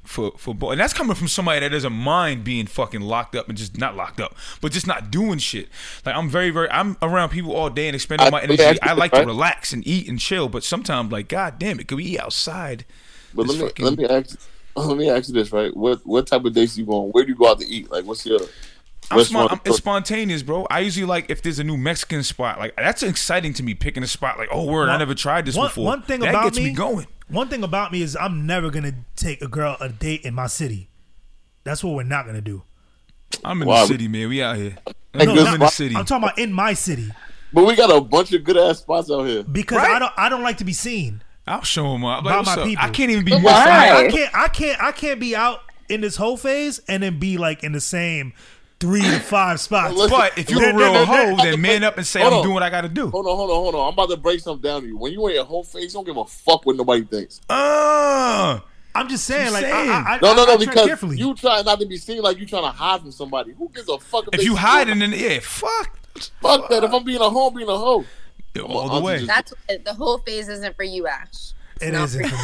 for and that's coming from somebody that doesn't mind being fucking locked up and just not locked up, but just not doing shit. Like I'm I'm around people all day and expending my energy. I like to relax and eat and chill, but sometimes like, god damn it, could we eat outside? But let me ask you this, right? What type of dates you going? Where do you go out to eat? Like, what's your it's spontaneous, bro. I usually like if there's a new Mexican spot, like that's exciting to me. Picking a spot, like, oh word, I never tried this before. One thing that about gets me going. One thing about me is I'm never gonna take a girl a date in my city. That's what we're not gonna do. I'm in the city, man. We out here. I'm in the city. I'm talking about in my city. But we got a bunch of good ass spots out here. Because I don't like to be seen. I'll show them up. Like, by my people. I can't even be more. Why? I can't be out in this whole phase and then be like in the same 3 to 5 spots. But if you're a real hoe, then man up and say I'm doing what I got to do. Hold on. I'm about to break something down to you. When you in your whole face, you don't give a fuck what nobody thinks. I'm just saying, like, I because carefully. You trying not to be seen like you trying to hide from somebody. Who gives a fuck if you hiding? Then fuck that. If I'm being a hoe, I'm being a hoe. All the way. That's the whole phase isn't for you, Ash. It isn't for me.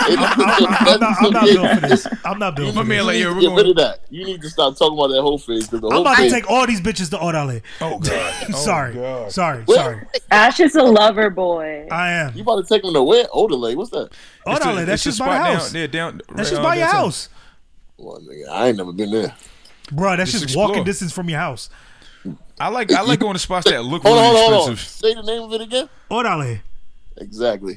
I'm not built for this. I'm not built for this. Like, get rid of that. You need to stop talking about that whole phase. I'm about to take all these bitches to Orale. Oh god. Sorry. Ash is a lover boy. I am. You about to take them to where? Orale. What's that? Orale. That's just by your house. That's just by your house. Well, nigga, I ain't never been there. Bro, that's just walking distance from your house. I like going to spots that look really expensive. Say the name of it again. Orale. Exactly.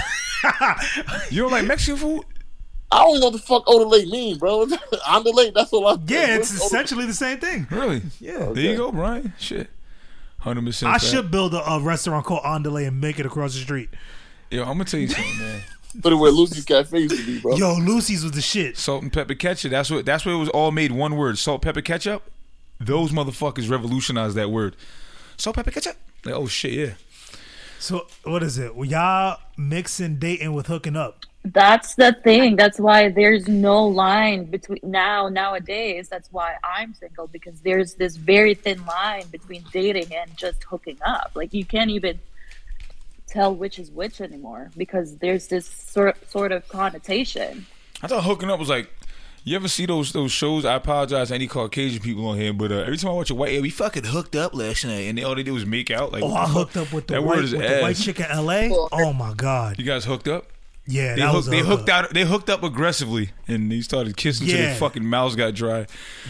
You don't like Mexican food? I don't even know what the fuck Orale mean, bro. Andale, that's all I. Yeah, it's essentially the same thing. Really? Yeah. Okay. There you go, Brian. Shit. 100%. I should build a restaurant called Andale and make it across the street. Yo, I'm gonna tell you something, man. Put it where Lucy's Cafe used to be, bro. Yo, Lucy's was the shit. Salt and pepper ketchup. That's what it was all made one word. Salt, pepper, ketchup. Those motherfuckers revolutionized that word. Salt, pepper, ketchup. Like, oh shit, yeah. So what is it? Y'all mixing dating with hooking up? That's the thing. That's why there's no line between nowadays. That's why I'm single, because there's this very thin line between dating and just hooking up. Like you can't even tell which is which anymore because there's this sort of connotation. I thought hooking up was like, you ever see those shows? I apologize to any Caucasian people on here, but every time I watch a white, we fucking hooked up last night, and all they did was make out. Like, I hooked up with the white chick in L.A. Oh my god, you guys hooked up? Yeah, they hooked up aggressively, and they started kissing till their fucking mouths got dry.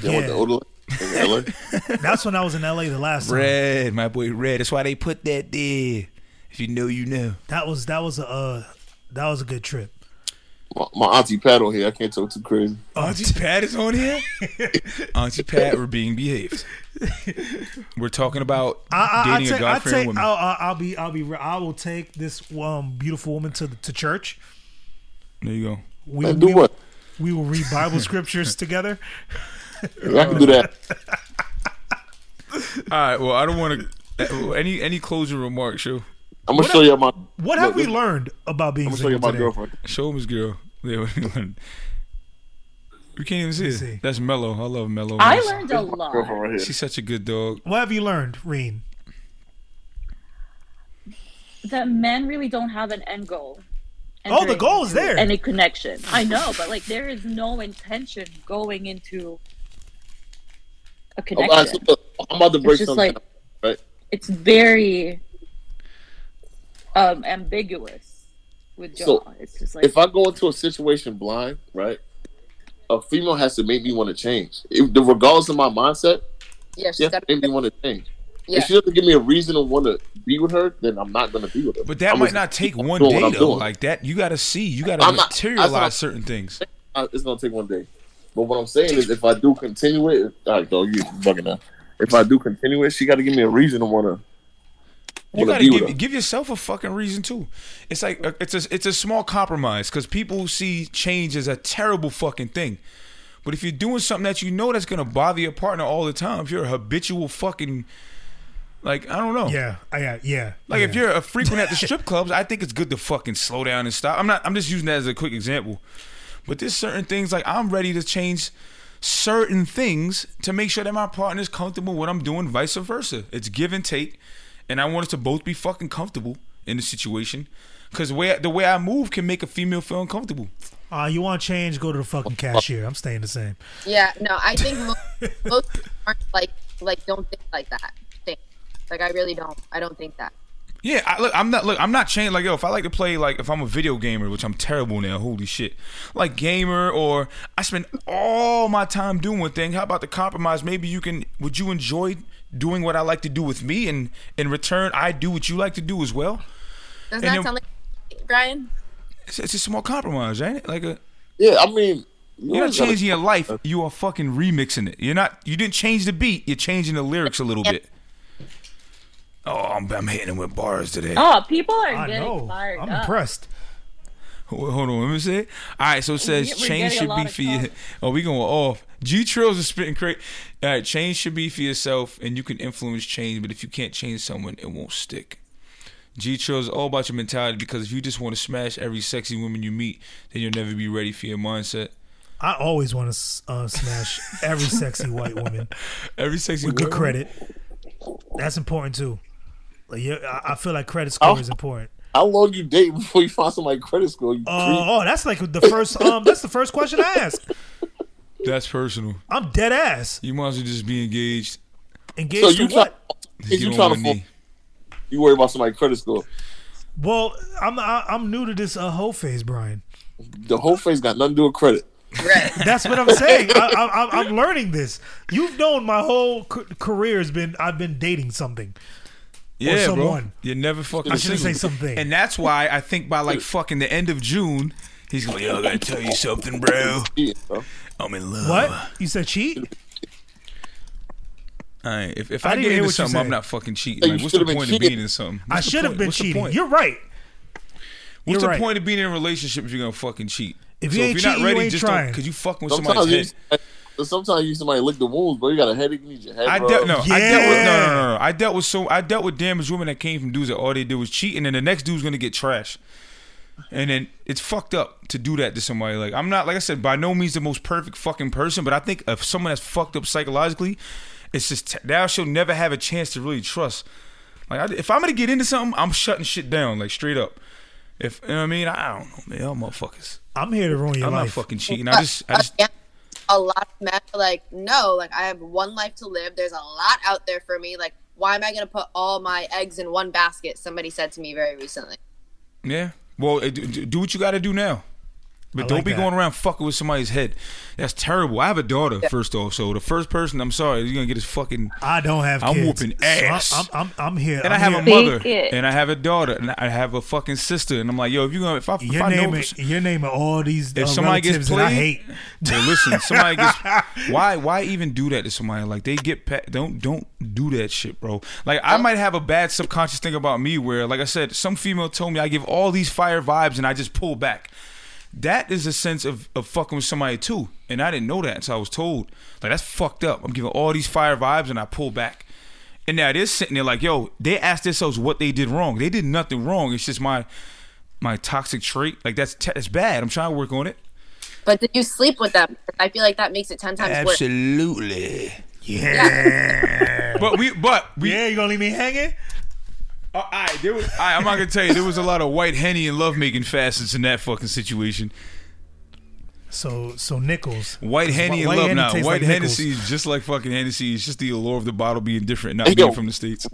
Yeah. That's when I was in L.A. the last time. Red, my boy, Red. That's why they put that there. If you know, you know. That was a good trip. My Auntie Pat on here. I can't talk too crazy. Auntie Pat is on here? Auntie Pat, we're being behaved. We're talking about dating a God-fearing woman. I will take this beautiful woman to church. There you go. What? We will read Bible scriptures together. Yeah, I can do that. All right. Well, I don't want to. Any closing remarks, yo? I'm gonna show you my. What have we learned about being single today? Girlfriend. Show him his girl. Yeah, we can't even see it. That's Mello. I love Mello. I learned a lot. Right, she's such a good dog. What have you learned, Reen? That men really don't have an end goal. Oh, the goal is there. Any connection. I know, but like there is no intention going into a connection. I'm about to break something down, right? It's very ambiguous with John. So it's just like, if I go into a situation blind, right, a female has to make me want to change. Regardless of my mindset, she has to make me want to change. Yeah. If she doesn't give me a reason to want to be with her, then I'm not going to be with her. But that might not take one day, though. Like that, you got to see. You got to materialize certain things. It's going to take one day. But what I'm saying is, if I do continue it, all right, dog, you're bugging now. If I do continue it, she got to give me a reason to want to. You gotta give yourself a fucking reason too. It's like it's a small compromise because people see change as a terrible fucking thing. But if you're doing something that you know that's gonna bother your partner all the time, if you're a habitual fucking, like, I don't know. Yeah. Like if you're a frequent at the strip clubs, I think it's good to fucking slow down and stop. I'm just using that as a quick example. But there's certain things like I'm ready to change certain things to make sure that my partner's comfortable with what I'm doing, vice versa. It's give and take. And I want us to both be fucking comfortable in the situation, because the way I move can make a female feel uncomfortable. You want change? Go to the fucking cashier. I'm staying the same. Yeah, no, I think most aren't like don't think like that. Like I really don't. I don't think that. Yeah, I'm not changed. Like, yo, if I like to play, like, if I'm a video gamer, which I'm terrible now, holy shit. Like, gamer, or I spend all my time doing one thing. How about the compromise? Maybe would you enjoy doing what I like to do with me, and in return, I do what you like to do as well? Doesn't that sound like Brian? It's a small compromise, ain't it? Like yeah, I mean, you're not changing your life. You are fucking remixing it. You didn't change the beat. You're changing the lyrics a little bit. Oh, I'm hitting him with bars today. Oh, people are getting fired I'm up. impressed. Hold on, let me see. All right, so it says change should be for you. Oh, we going off. G-Trills are spitting crazy. All right, change should be for yourself, and you can influence change, but if you can't change someone, it won't stick. G-Trills all about your mentality, because if you just want to smash every sexy woman you meet, then you'll never be ready for your mindset. I always want to smash every sexy white woman. Every sexy with woman. Good credit. That's important too. Like, I feel like credit score is important. How long you date before you find somebody credit score? That's like the first. That's the first question I ask. That's personal. I'm dead ass. You might as well just be engaged. Engaged to what? You worry about somebody's credit score? Well, I'm new to this whole phase, Brian. The whole phase got nothing to do with credit. Right. That's what I'm saying. I'm learning this. You've known my whole career I've been dating something. Yeah, or someone. Bro. You never fucking. I shouldn't say something. And that's why I think by like fucking the end of June, he's going, yo, I gotta tell you something, bro. I'm in love. What? You said cheat? All right. If I get into something, I'm not fucking cheating. Like, what's the point of being in something? I should have been cheating. You're right. What's the point of being in a relationship if you're gonna fucking cheat? If you ain't cheating, you ain't trying. Because you fucking with somebody's head. Sometimes you somebody lick the wounds, bro. You got a headache, you need your head. No. I dealt with damaged women that came from dudes that all they did was cheat, and then the next dude's gonna get trashed. And then it's fucked up to do that to somebody. Like, I'm not, like I said, by no means the most perfect fucking person, but I think if someone that's fucked up psychologically, it's just now she'll never have a chance to really trust. Like, if I'm gonna get into something, I'm shutting shit down, like, straight up. If you know what I mean, I don't know, man, y'all motherfuckers. I'm here to ruin your life. I'm not fucking cheating. I just a lot of men are like, no, like, I have one life to live. There's a lot out there for me. Like, why am I gonna put all my eggs in one basket? Somebody said to me very recently. Yeah. Well, do what you got to do now. But don't be going around fucking with somebody's head. That's terrible. I have a daughter, first off. So the first person, I'm sorry, you're going to get his fucking... I don't have kids. I'm whooping ass. So I'm here. And I have a mother. And I have a daughter. And I have a fucking sister. And I'm like, yo, if you're going to... You're naming all these if somebody gets played, that I hate. Hey, listen, somebody gets... Why even do that to somebody? Like, they get... Don't do that shit, bro. Like, I might have a bad subconscious thing about me where, like I said, some female told me I give all these fire vibes and I just pull back. That is a sense of fucking with somebody too. And I didn't know that, so I was told. Like, that's fucked up. I'm giving all these fire vibes and I pull back. And now they're sitting there like, yo, they asked themselves what they did wrong. They did nothing wrong. It's just my toxic trait. Like, that's bad. I'm trying to work on it. But did you sleep with them? I feel like that makes it 10 times worse. Absolutely. Yeah. But we yeah, you gonna leave me hanging? I'm not gonna tell you, there was a lot of white Henny and lovemaking facets in that fucking situation. So Nichols. White Henny and love now. White like Hennessy is just like fucking Hennessy. It's just the allure of the bottle being different, not being from the States.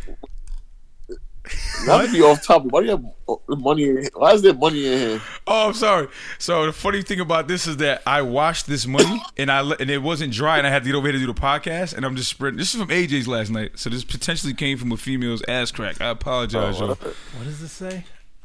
Not to be off topic. Why do you have money in your hand? Why is there money in your hand? Oh, I'm sorry. So the funny thing about this is that I washed this money and it wasn't dry and I had to get over here to do the podcast and I'm just spreading. This is from AJ's last night. So this potentially came from a female's ass crack. I apologize, y'all. What does this say?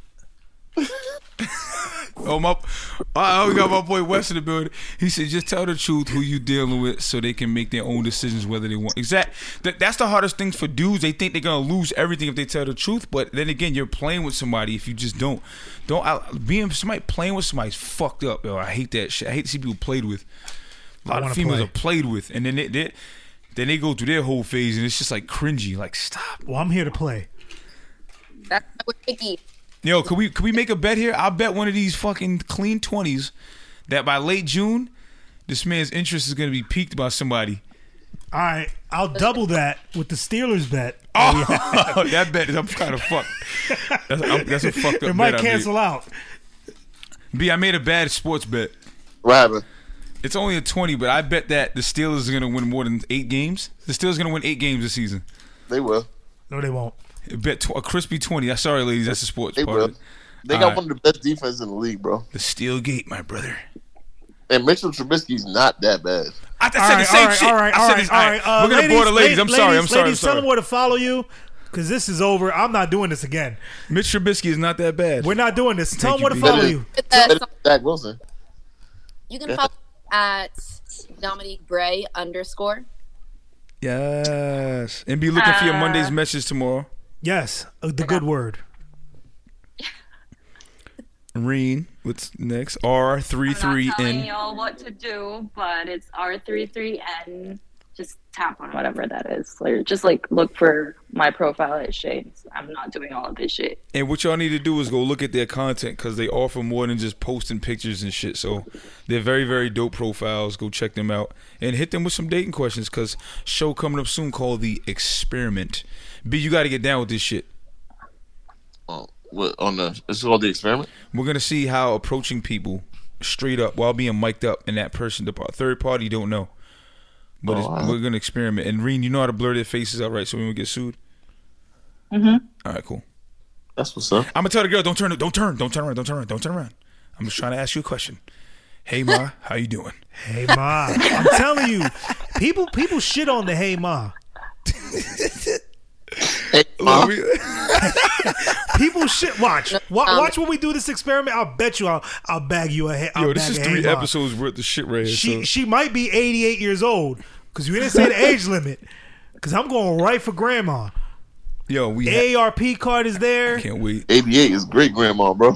We got my boy West in the building. He said, just tell the truth who you dealing with so they can make their own decisions whether they want. That's the hardest thing for dudes. They think they're going to lose everything if they tell the truth. But then again, you're playing with somebody if you just don't. Somebody playing with somebody's fucked up. Yo, I hate that shit. I hate to see people played with. A lot of females are played with. And then they go through their whole phase and it's just like cringy. Like, stop. Well, I'm here to play. That's what Vicky. Yo, could we make a bet here? I'll bet one of these fucking clean 20s that by late June, this man's interest is going to be piqued by somebody. All right, I'll double that with the Steelers bet. Oh, that bet, I'm kind of fucked. That's a fucked up bet. It might cancel out. B, I made a bad sports bet. What happened? It's only a 20, but I bet that the Steelers are going to win more than 8 games. The Steelers are going to win 8 games this season. They will. No, they won't. Bet a crispy 20. Sorry, ladies, that's the sports They part will. of it. They got one of the best defenses in the league, bro. The Steel Gate, my brother. And Mitchell Trubisky's not that bad. I said the same shit. All right. We're going to bore the ladies. I'm sorry. Ladies, tell them where to follow you, because this is over. I'm not doing this again. Mitch Trubisky is not that bad. We're not doing this. Tell them where to B. follow you. Zach Wilson. You can follow at Dominique Bray _ Yes. And be looking for your Monday's message tomorrow. Yes, the good word. Reen, what's next? I'm not R33N. telling y'all what to do, but it's R33N. Just tap on whatever that is. Like, just like look for my profile at Shades. I'm not doing all of this shit. And what y'all need to do is go look at their content, because they offer more than just posting pictures and shit. So they're very, very dope profiles. Go check them out and hit them with some dating questions, because show coming up soon called The Experiment. B, you got to get down with this shit. Oh, what, it's called The Experiment? We're going to see how approaching people straight up while being mic'd up and that person, the third party, don't know. But we're going to experiment. And Reen, you know how to blur their faces out, right? So we won't get sued? Mm-hmm. All right, cool. That's what's up. I'm going to tell the girl, don't turn around. I'm just trying to ask you a question. Hey, Ma, how you doing? Hey, Ma. I'm telling you, people shit on the hey, Ma. Hey, Ma. People shit. Watch when we do this experiment. I'll bet you I'll bag you a head. Yo, this is 3 episodes worth of shit right here. She might be 88 years old, because you didn't say the age limit. Because I'm going right for grandma. Yo, AARP card is there. I can't wait. 88 is great grandma, bro.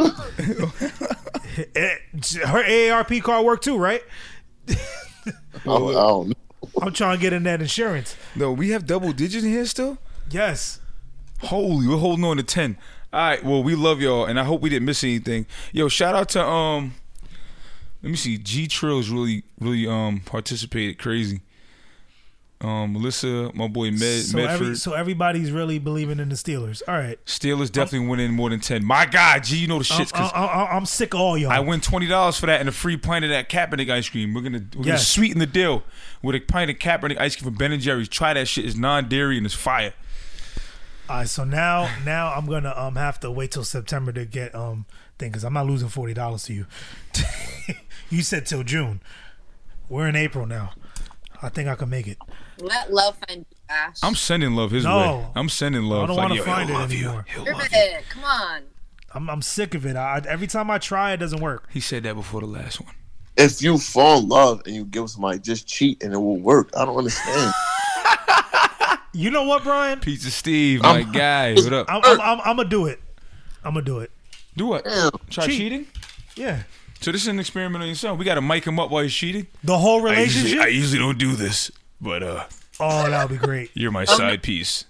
Her AARP card work too, right? I don't know. I'm trying to get in that insurance. No, we have double digits in here still? Yes. Holy, we're holding on to 10. All right, well, we love y'all, and I hope we didn't miss anything. Yo, shout out to let me see, G Trills really participated crazy. Melissa, my boy Medford. So everybody's really believing in the Steelers. All right. Steelers definitely winning more than 10. My God, G, you know the shit. I'm sick of all y'all. I win $20 for that and a free pint of that Kaepernick ice cream. We're gonna sweeten the deal with a pint of Kaepernick ice cream from Ben & Jerry's. Try that shit. It's non-dairy and it's fire. All right, so now I'm gonna have to wait till September to get thing, because I'm not losing $40 to you. You said till June. We're in April now. I think I can make it. Let love find you, Ash. I'm sending love his way. I'm sending love. I don't want to find it anymore. Come on. I'm sick of it. Every time I try, it doesn't work. He said that before the last one. If you fall in love and you give somebody, just cheat and it will work. I don't understand. You know what, Brian? Pizza Steve, my guy. What up? I'm gonna do it. Do what? Damn. Try cheating? Yeah. So this is an experiment on yourself. We got to mic him up while he's cheating. The whole relationship. I usually don't do this, but oh, that would be great. You're my side piece.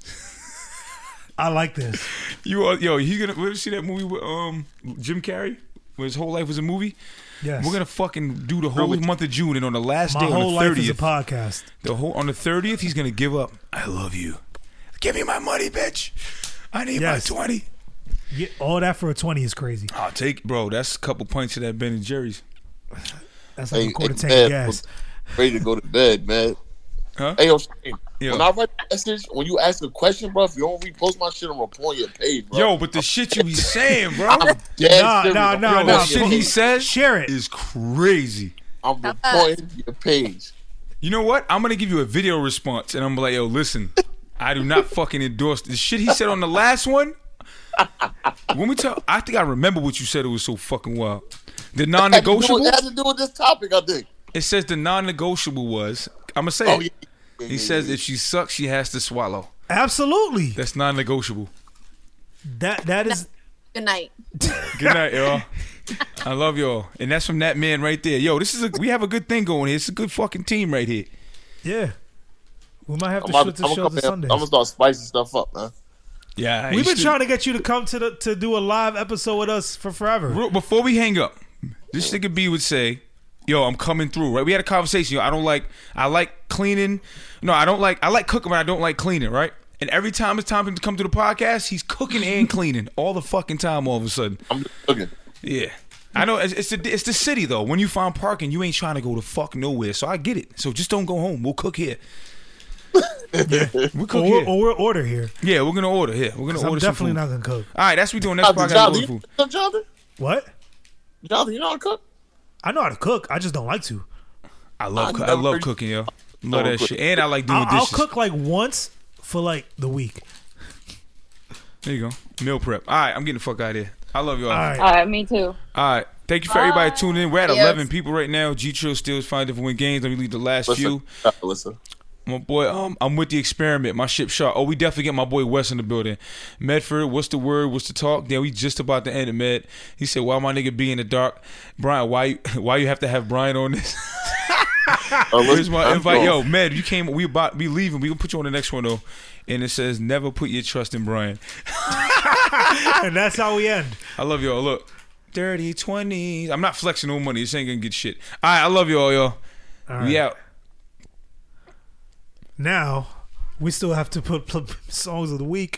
I like this. He's gonna see that movie with Jim Carrey, where his whole life was a movie. Yes. We're gonna fucking do the whole month of June, and on the last day, my whole on the 30th, life is a podcast. On the 30th, he's gonna give up. I love you. Give me my money, bitch. I need my 20. Yeah, all that for a 20 is crazy. I'll take, bro. That's a couple pints of that Ben & Jerry's. That's like a quarter tank of gas. Ready to go to bed, man. Huh? Hey, when I write a message, when you ask a question, bro, if you don't repost my shit, I'm reporting your page, bro. Yo, but the shit you be saying, bro. I'm dead serious. No. The shit he says share it. Is crazy. I'm reporting your page. You know what? I'm going to give you a video response, and I'm like, yo, listen, I do not fucking endorse the shit he said on the last one. I think I remember what you said. It was so fucking wild. The non-negotiable. It had to do with this topic, I think. It says the non-negotiable was. I'm gonna say it. Yeah. He says if she sucks, she has to swallow. Absolutely. That's non-negotiable. That is. Good night. Good night, y'all. I love y'all, and that's from that man right there. Yo, we have a good thing going here. It's a good fucking team right here. Yeah. We might have to switch the show to Sundays. I'm gonna start spicing stuff up, man. Yeah, we've been trying to get you to come to do a live episode with us for forever. Before we hang up, this nigga B would say, "Yo, I'm coming through." Right? We had a conversation. Yo, I like cleaning. No, I like cooking, but I don't like cleaning. Right? And every time it's time to come to the podcast, he's cooking and cleaning all the fucking time. All of a sudden, I'm just cooking. Yeah. I know it's the city though. When you find parking, you ain't trying to go to fuck nowhere. So I get it. So just don't go home. We'll cook here. Yeah, we cook here. Or we'll order here. Yeah, we're gonna order here. We're gonna order. I'm definitely some food. not gonna cook. All right, that's what we doing next podcast. Food. What? Jonathan, you know how to cook? I know how to cook. I just don't like to. I love cooking, yo. Love that shit, and I like doing dishes. I'll cook like once for like the week. There you go. Meal prep. All right, I'm getting the fuck out of here. I love y'all. All right. All right, me too. All right. Thank you for everybody tuning in. We're at 11 people right now. G-Trill still is finding different win games. Let me leave the last few. Listen. My boy, I'm with the experiment. My ship sharp. Oh, we definitely get my boy Wes in the building. Medford, what's the word? What's the talk? Then we just about to end it, Med. He said, "Why my nigga be in the dark?" Brian, why you have to have Brian on this? Here's my invite. Yo, Med, you came. We leaving. We gonna put you on the next one though. And it says, "Never put your trust in Brian." And that's how we end. I love y'all. Look, dirty 20s. I'm not flexing no money. This ain't gonna get shit. All right, I love y'all, yo. We out. Now, we still have to put songs of the week.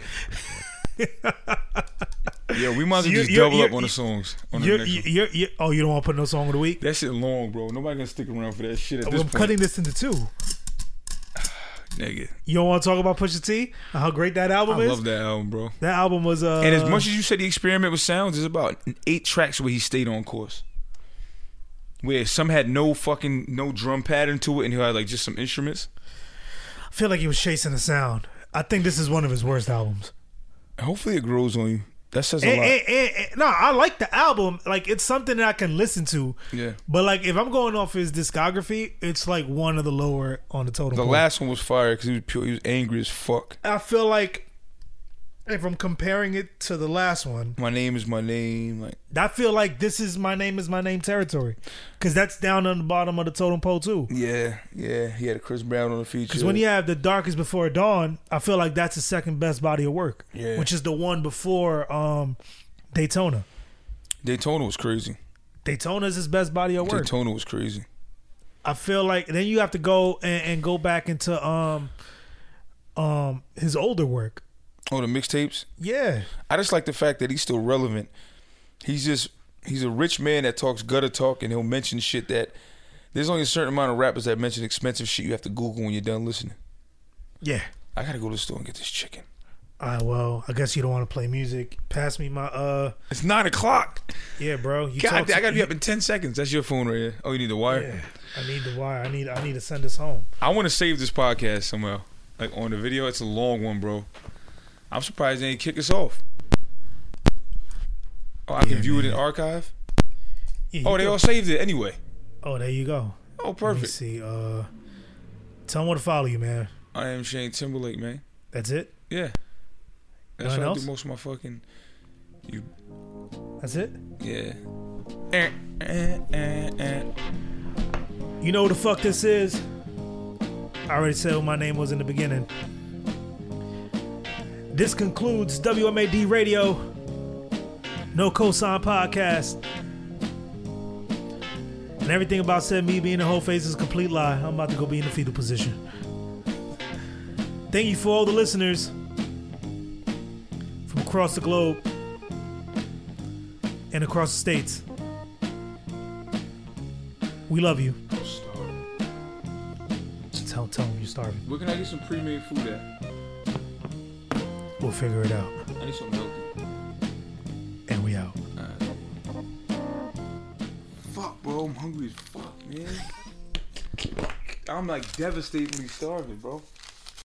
Yeah, we might as well just double up on the songs. You don't want to put no song of the week? That shit long, bro. Nobody gonna stick around for that shit at this point. I'm cutting this into 2. Nigga. You don't want to talk about Pusha T? How great that album is? I love that album, bro. That album was... and as much as you said the experiment with sounds, there's about 8 tracks where he stayed on course. Where some had no drum pattern to it, and he had like just some instruments. I feel like he was chasing the sound. I think this is one of his worst albums. Hopefully it grows on you. That says a lot. No, I like the album. Like, it's something that I can listen to. Yeah. But like, if I'm going off his discography, it's like one of the lower on the totem pole. The last one was fire because he was angry as fuck. I feel like if I'm comparing it to the last one, My Name Is My Name. Like, I feel like this is My Name Is My Name territory, because that's down on the bottom of the totem pole too. Yeah. He had a Chris Brown on the feature. Because when you have The Darkest Before Dawn, I feel like that's the second best body of work. Yeah. Which is the one before Daytona. Daytona was crazy. Daytona is his best body of work. Daytona was crazy. I feel like then you have to go and go back into his older work. Oh, the mixtapes? Yeah. I just like the fact that he's still relevant. He's a rich man that talks gutter talk, and he'll mention shit that there's only a certain amount of rappers that mention expensive shit you have to Google when you're done listening. Yeah. I gotta go to the store and get this chicken. Well, I guess you don't want to play music. Pass me my It's 9:00. Yeah, bro. God, I gotta be up in 10 seconds. That's your phone right here. Oh, you need the wire? Yeah. I need the wire. I need to send this home. I want to save this podcast somehow. Like on the video. It's a long one, bro. I'm surprised they didn't kick us off. Oh, I can view it in archive? Yeah, they all saved it anyway. Oh, there you go. Oh, perfect. Let me see. Tell them where to follow you, man. I am Shane Timberlake, man. That's it? Yeah. That's what I else? do most of my fucking... That's it? Yeah. You know who the fuck this is? I already said what my name was in the beginning. This concludes WMAD Radio, No Cosign Podcast. And everything about said me being a whole face is a complete lie. I'm about to go be in the fetal position. Thank you for all the listeners from across the globe and across the states. We love you. I'm starving. Tell them you're starving. Where can I get some pre-made food at? We'll figure it out. I need some milk. And we out. Fuck, bro. I'm hungry as fuck, man. I'm like devastatingly starving, bro.